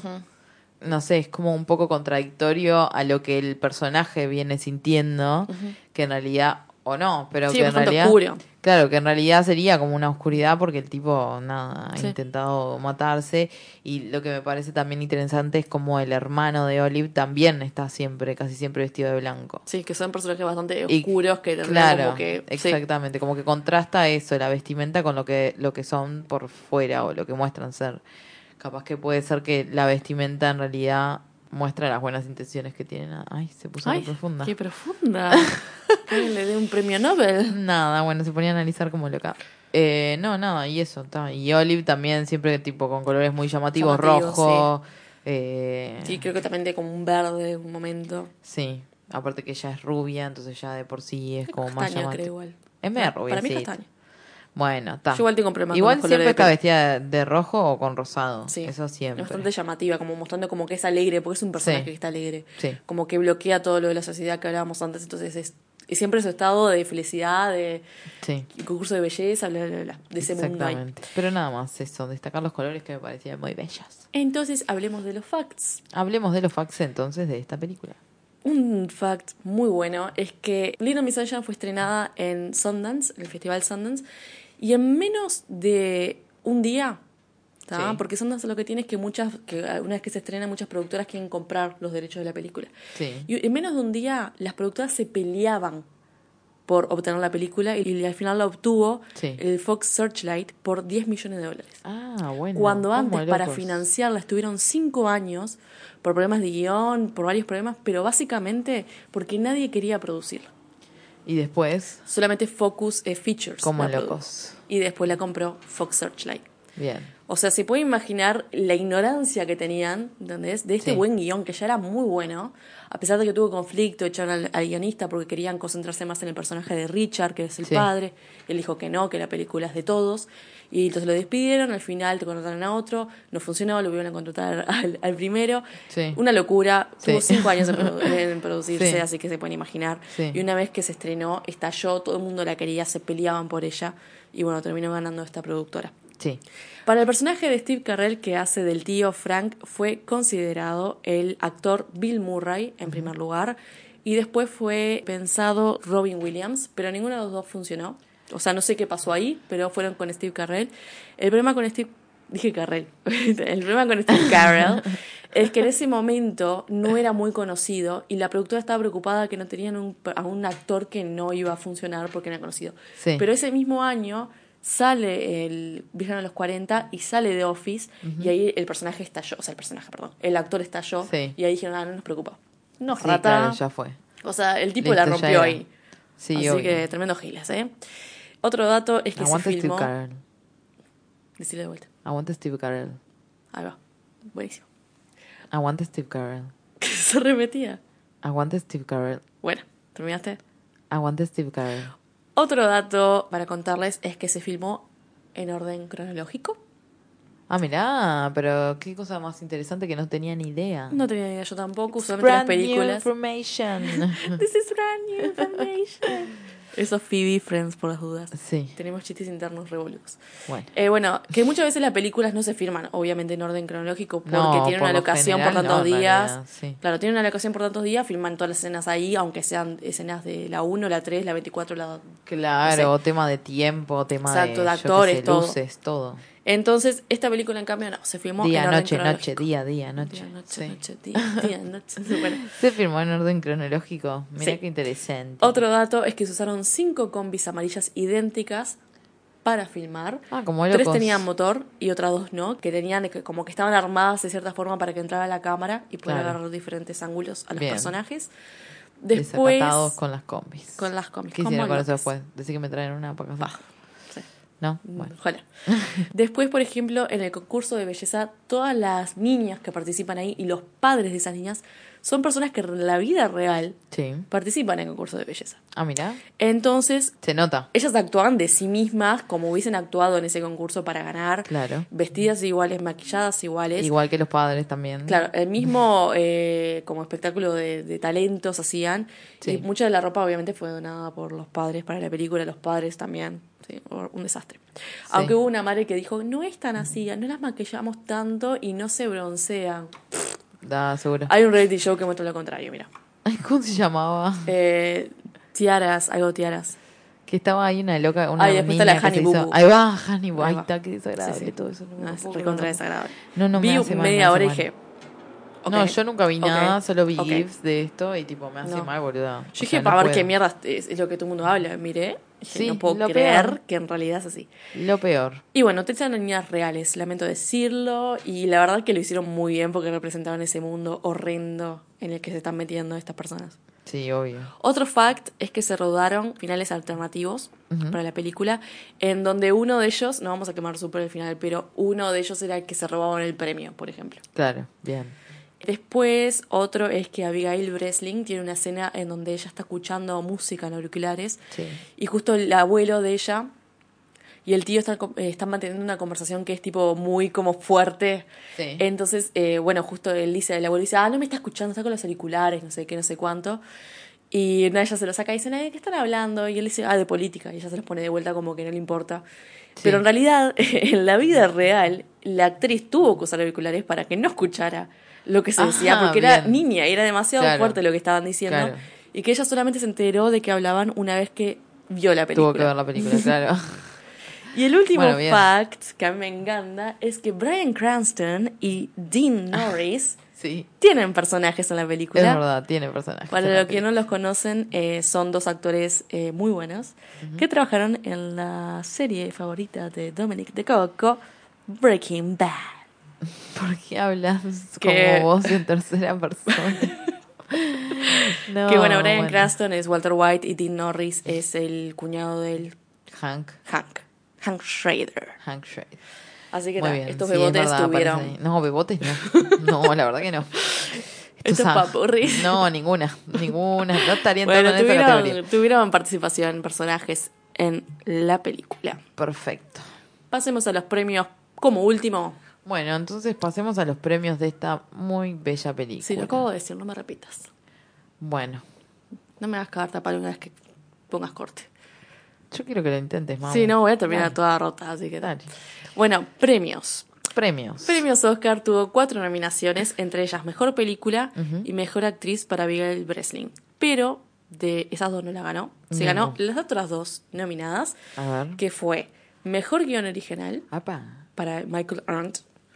No sé, es como un poco contradictorio a lo que el personaje viene sintiendo, que en realidad... O no, pero que en realidad... oscuro. Claro, que en realidad sería como una oscuridad porque el tipo, ha intentado matarse. Y lo que me parece también interesante es como el hermano de Olive también está casi siempre vestido de blanco. Sí, que son personajes bastante oscuros que claro, como que... exactamente, como que contrasta eso, la vestimenta con lo que son por fuera o lo que muestran ser. Capaz que puede ser que la vestimenta en realidad... muestra las buenas intenciones que tienen. Ay, se puso muy profunda. ¡Qué profunda! ¿Alguien le dé un premio Nobel? Nada, bueno, se ponía a analizar como loca. No, nada, y eso. Y Olive también siempre tipo con colores muy llamativos, rojo. Sí, creo que también de como un verde un momento. Sí, aparte que ella es rubia, entonces ya de por sí es como más llamativo. Creo igual. Es media rubia, para mí es castaña. Bueno, está. Yo igual tengo problemas igual con los siempre colores está vestida de rojo o con rosado. Sí. Eso siempre. Es bastante llamativa, como mostrando como que es alegre, porque es un personaje que está alegre. Sí. Como que bloquea todo lo de la sociedad que hablábamos antes, entonces es siempre su estado de felicidad, de concurso de belleza, bla, bla, bla, de ese mundo ahí. Pero nada más eso, destacar los colores que me parecían muy bellos. Entonces, hablemos de los facts. Hablemos de los facts entonces de esta película. Un fact muy bueno es que Little Miss Sunshine fue estrenada en Sundance, en el Festival Sundance, y en menos de un día, porque Sundance lo que tiene es que una vez que se estrena, muchas productoras quieren comprar los derechos de la película. Sí. Y en menos de un día, las productoras se peleaban por obtener la película y al final la obtuvo el Fox Searchlight por $10 millones. Ah, bueno. Cuando antes para financiarla estuvieron 5 años por problemas de guión, por varios problemas, pero básicamente porque nadie quería producirla. Y después... solamente Focus Features. Como locos. Y después la compró Fox Searchlight. Bien. O sea, se puede imaginar la ignorancia que tenían, ¿entendés? De este buen guión, que ya era muy bueno. A pesar de que tuvo conflicto, echaron al guionista porque querían concentrarse más en el personaje de Richard, que es el padre. Él dijo que no, que la película es de todos. Y entonces lo despidieron, al final te contrataron a otro. No funcionó, lo volvieron a contratar al primero. Sí. Una locura. Tuvo 5 años en producirse, así que se pueden imaginar. Sí. Y una vez que se estrenó, estalló, todo el mundo la quería, se peleaban por ella. Y bueno, terminó ganando esta productora. Sí. Para el personaje de Steve Carell, que hace del tío Frank, fue considerado el actor Bill Murray en primer lugar, y después fue pensado Robin Williams, pero ninguno de los dos funcionó. O sea, no sé qué pasó ahí, pero fueron con Steve Carell. El problema con Steve Carell es que en ese momento no era muy conocido y la productora estaba preocupada que no tenían a un actor que no iba a funcionar porque no era conocido. Sí. Pero ese mismo año sale el Virgen a los 40 y sale The Office, y ahí el personaje estalló, el actor estalló, y ahí dijeron, no nos preocupa. No, Sí, rata. claro, ya fue. O sea, el tipo Listo, la ya rompió era. ahí. Sí, Así obvio. que tremendo giles, ¿eh? Otro dato es que Aguante se Steve filmó... Carell. Decirle de vuelta. Aguante Steve Carell. Ahí va. Buenísimo. Aguante Steve Carell. Se repetía. Aguante Steve Carell. Bueno, ¿terminaste? Aguante Steve Carell. Otro dato para contarles es que se filmó en orden cronológico. Ah, mirá, pero qué cosa más interesante que no tenía ni idea. No tenía idea yo tampoco, usualmente las Brand new películas... information. This is brand new information. Eso Phoebe, Friends, por las dudas. Sí, Tenemos chistes internos revolutos. bueno. Bueno, que muchas veces las películas no se firman, obviamente, en orden cronológico, porque No, tienen por una lo locación general por tantos no, en días. realidad, sí. Claro, tienen una locación por tantos días, filman todas las escenas ahí, aunque sean escenas de la 1, la 3, la 24, la... Claro, no sé. tema de tiempo, tema Exacto, de, de yo qué actores, sé, todo. luces, todo. Entonces, esta película, en cambio, no, se filmó Día, en orden noche, noche, cronológico. día, noche. Día, noche, Sí. noche, día, noche. Bueno. Se firmó en orden cronológico. Mira Sí. qué interesante. Otro dato es que se usaron 5 combis amarillas idénticas para filmar. Ah, como 3 locos. tenían motor y otras 2 no, que tenían como que estaban armadas de cierta forma para que entrara la cámara y poder Claro. agarrar diferentes ángulos a los Bien. personajes. Después Desacatados con las combis. con las combis. ¿Qué como hicieron con eso locos. después? Decir que me traen una para acá. Ah, sí. ¿No? Bueno. Ojalá. Después, por ejemplo, en el concurso de belleza, todas las niñas que participan ahí y los padres de esas niñas son personas que en la vida real Sí. participan en el concurso de belleza. Ah, mira. Entonces, Se nota. ellas actuaban de sí mismas como hubiesen actuado en ese concurso para ganar. Claro. Vestidas iguales, maquilladas iguales. Igual que los padres también. Claro, el mismo como espectáculo de talentos hacían. Sí. Y mucha de la ropa obviamente fue donada por los padres para la película, los padres también. Sí, un desastre. Aunque hubo una madre que dijo, no es tan así, no las maquillamos tanto y no se broncean. Da, seguro. Hay un reality show que muestra lo contrario, mira. Ay, ¿cómo se llamaba? Tiaras, algo tiaras. Que estaba ahí una loca, una Ay, después está niña la que se Honey hizo... Boo Boo. Ahí va, Honey Boo. Ahí Ahí va. está, qué desagradable Sí, sí. todo eso. No, es puedo recontra creerlo. desagradable. No, me Vi hace mal, me media hace hora y mal. dije... No, ok, yo nunca vi ok, nada, solo vi ok. GIFs de esto y tipo me hace No. mal, boludo. Yo dije, para ver qué mierda es lo que todo el mundo habla. Miré, dije, Sí, no puedo lo creer peor. que en realidad es así. Lo peor. Y bueno, utilizan niñas reales, lamento decirlo, y la verdad que lo hicieron muy bien porque representaban ese mundo horrendo en el que se están metiendo estas personas. Sí, obvio. Otro fact es que se rodaron finales alternativos para la película, en donde uno de ellos, no vamos a quemar súper el final, pero uno de ellos era el que se robaban el premio, por ejemplo. Claro, bien. Después, otro es que Abigail Breslin tiene una escena en donde ella está escuchando música en auriculares Sí. y justo el abuelo de ella y el tío están manteniendo una conversación que es tipo muy como fuerte. Sí. Entonces, bueno, justo el abuelo dice, no me está escuchando, está con los auriculares, no sé qué, no sé cuánto. Y una de ellas se lo saca y dice, ¿de qué están hablando? Y él dice, de política. Y ella se los pone de vuelta como que no le importa. Sí. Pero en realidad, en la vida real, la actriz tuvo que usar auriculares para que no escuchara lo que se decía, Ajá, porque era bien. niña y era demasiado Claro. fuerte lo que estaban diciendo. Claro. Y que ella solamente se enteró de que hablaban una vez que vio la película. Tuvo que ver la película, claro. Y el último Bueno, bien. fact que a mí me encanta es que Bryan Cranston y Dean Norris Sí. tienen personajes en la Es película. verdad, tiene personajes. Para en la los que película. no los conocen, son dos actores muy buenos que trabajaron en la serie favorita de Dominic de Coco, Breaking Bad. ¿Por qué hablas Que- como vos en tercera persona? No, que bueno, Bryan Cranston es Walter White y Dean Norris es el cuñado del Hank Hank Schrader. Schrader. Así que Muy nada, bien. estos sí, es bebotes verdad, tuvieron... aparece ahí. No, bebotes no. No, la verdad que no. Estos ah, papurris. No, ninguna. No estaría entrando Bueno, en esa categoría. tuvieron participación en personajes en la película. Perfecto. Pasemos a los premios como último. Bueno, entonces pasemos a los premios de esta muy bella película. Sí, lo acabo de decir, no me repitas. Bueno, No me hagas cagar tapar una vez que pongas corte. yo quiero que lo intentes, mamá. Sí, no, voy a terminar Dale. toda rota, así que Dale. Bueno, premios. Premios. Premios Oscar tuvo 4 nominaciones, entre ellas Mejor Película y Mejor Actriz para Abigail Breslin. Pero de esas dos no la ganó. Se No. ganó las otras dos nominadas, A ver. que fue Mejor Guión Original Apa. para Michael Arndt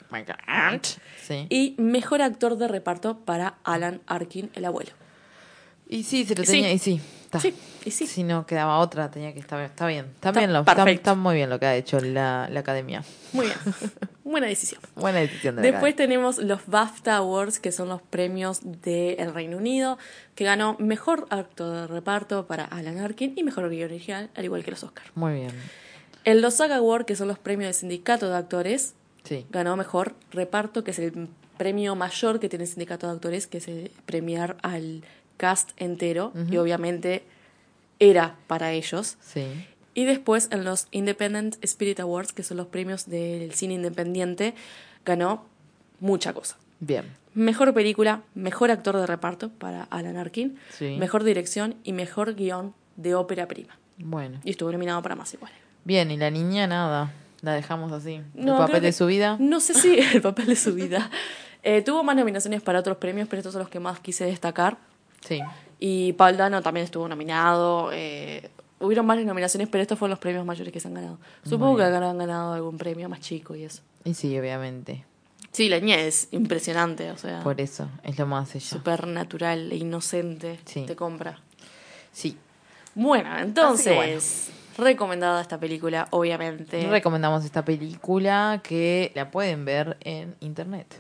Sí. y Mejor Actor de Reparto para Alan Arkin, el abuelo. Y sí, se lo Sí. tenía. Y sí. Está. Sí, y sí. Si no quedaba otra, tenía que estar bien. Está bien. Está perfecto. Está muy bien lo que ha hecho la academia. Muy bien. Muy Buena decisión. Buena decisión de la Después tenemos los BAFTA Awards, que son los premios del Reino Unido, que ganó Mejor Actor de Reparto para Alan Arkin y Mejor Guion Original, al igual que los Oscar. Muy bien. El SAG Award, que son los premios del Sindicato de Actores, Sí. ganó Mejor Reparto, que es el premio mayor que tiene el Sindicato de Actores, que es premiar al cast entero, y obviamente era para ellos. Sí. Y después en los Independent Spirit Awards, que son los premios del cine independiente, ganó mucha cosa. Bien. Mejor película, mejor actor de reparto para Alan Arkin, Sí. mejor dirección y mejor guión de ópera prima. Bueno. Y estuvo nominado para más igual. Bien, y la niña nada. La dejamos así. No, ¿El papel creo de que- su vida? No sé si el papel de su vida. Tuvo más nominaciones para otros premios, pero estos son los que más quise destacar. Sí. Y Paul Dano también estuvo nominado. Hubieron varias nominaciones, pero estos fueron los premios mayores que se han ganado. Supongo que habrán ganado algún premio más chico y eso. Y sí, obviamente. Sí, la niña es impresionante, o sea, Por eso, es lo más ella. súper natural e inocente. Sí. Te compra. Sí. Bueno, entonces, Así recomendada esta película, obviamente. Recomendamos esta película que la pueden ver en internet.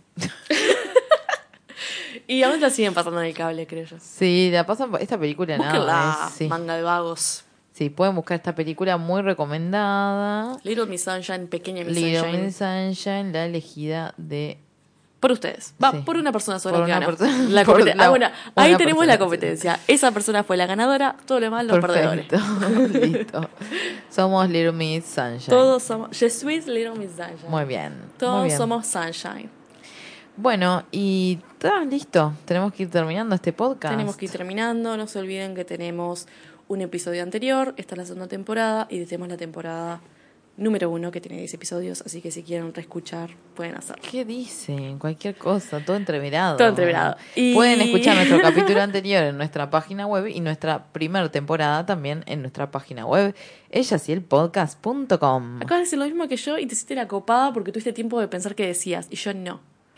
Y aún la siguen pasando en el cable, creo yo. Sí, la pasan esta película Búsquenla, nada. Sí. manga de vagos. Sí, pueden buscar esta película muy recomendada. Little Miss Sunshine, Pequeña Miss Little Sunshine. Miss Sunshine, la elegida de... Por ustedes. Va, Sí. por una persona sola Por que una ganó. persona- La por competen- la- bueno, una ahí tenemos la persona, competencia. Esa persona fue la ganadora, todo lo demás los perdedores. Perfecto. Listo. Somos Little Miss Sunshine. Todos somos... Je suis Little Miss Sunshine. Muy bien. Todos muy bien. somos Sunshine. Bueno, y listo. Tenemos que ir terminando este podcast. Tenemos que ir terminando. No se olviden que tenemos un episodio anterior. Esta es la segunda temporada. Y tenemos la temporada número 1, que tiene 10 episodios. Así que si quieren reescuchar, pueden hacerlo. ¿Qué dicen? Cualquier cosa, todo entreverado. Todo entreverado. Y- Pueden escuchar nuestro capítulo anterior en nuestra página web y nuestra primera temporada también en nuestra página web, ellasielpodcast.com. Acabas de decir lo mismo que yo y te hiciste la copada porque tuviste tiempo de pensar qué decías. Y yo no.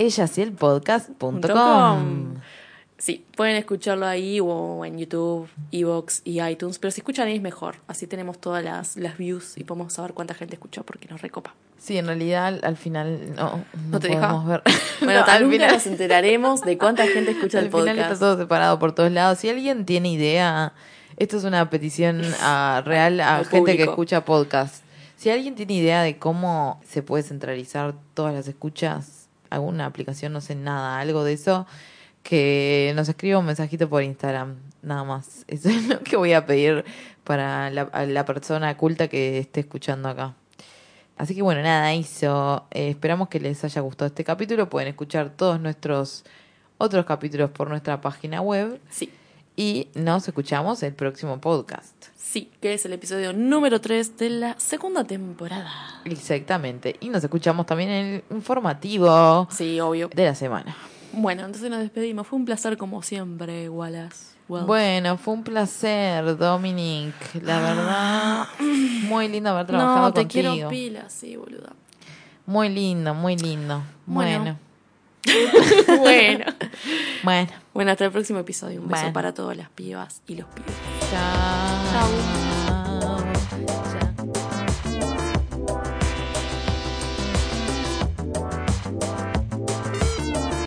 ellasielpodcast.com. Sí, pueden escucharlo ahí o en YouTube, Evox y iTunes, pero si escuchan ahí es mejor. Así tenemos todas las views y podemos saber cuánta gente escuchó porque nos recopa. Sí, en realidad al final no te podemos deja? ver. Bueno, No, tal al nunca final- nos enteraremos de cuánta gente escucha el al final está podcast. todo separado por todos lados. Si alguien tiene idea, esto es una petición real a Al gente que público. escucha podcast. Si alguien tiene idea de cómo se puede centralizar todas las escuchas, alguna aplicación, no sé nada, algo de eso, que nos escriba un mensajito por Instagram, nada más. Eso es lo que voy a pedir para a la persona culta que esté escuchando acá. Así que bueno, nada, eso. Esperamos que les haya gustado este capítulo. Pueden escuchar todos nuestros otros capítulos por nuestra página web. Sí, Y nos escuchamos el próximo podcast. sí, que es el episodio número 3 de la segunda temporada. Exactamente. Y nos escuchamos también en el informativo Sí, obvio. de la semana. Bueno, entonces nos despedimos. Fue un placer como siempre, Wallace. Wells. Bueno, fue un placer, Dominic. La verdad, muy lindo haber trabajado No, te contigo. quiero pilas, sí, boluda. Muy lindo, muy lindo. Bueno. Bueno. Bueno. Bueno. Bueno, hasta el próximo episodio. Un beso Bueno. para todas las pibas y los pibes. Chao. Chau.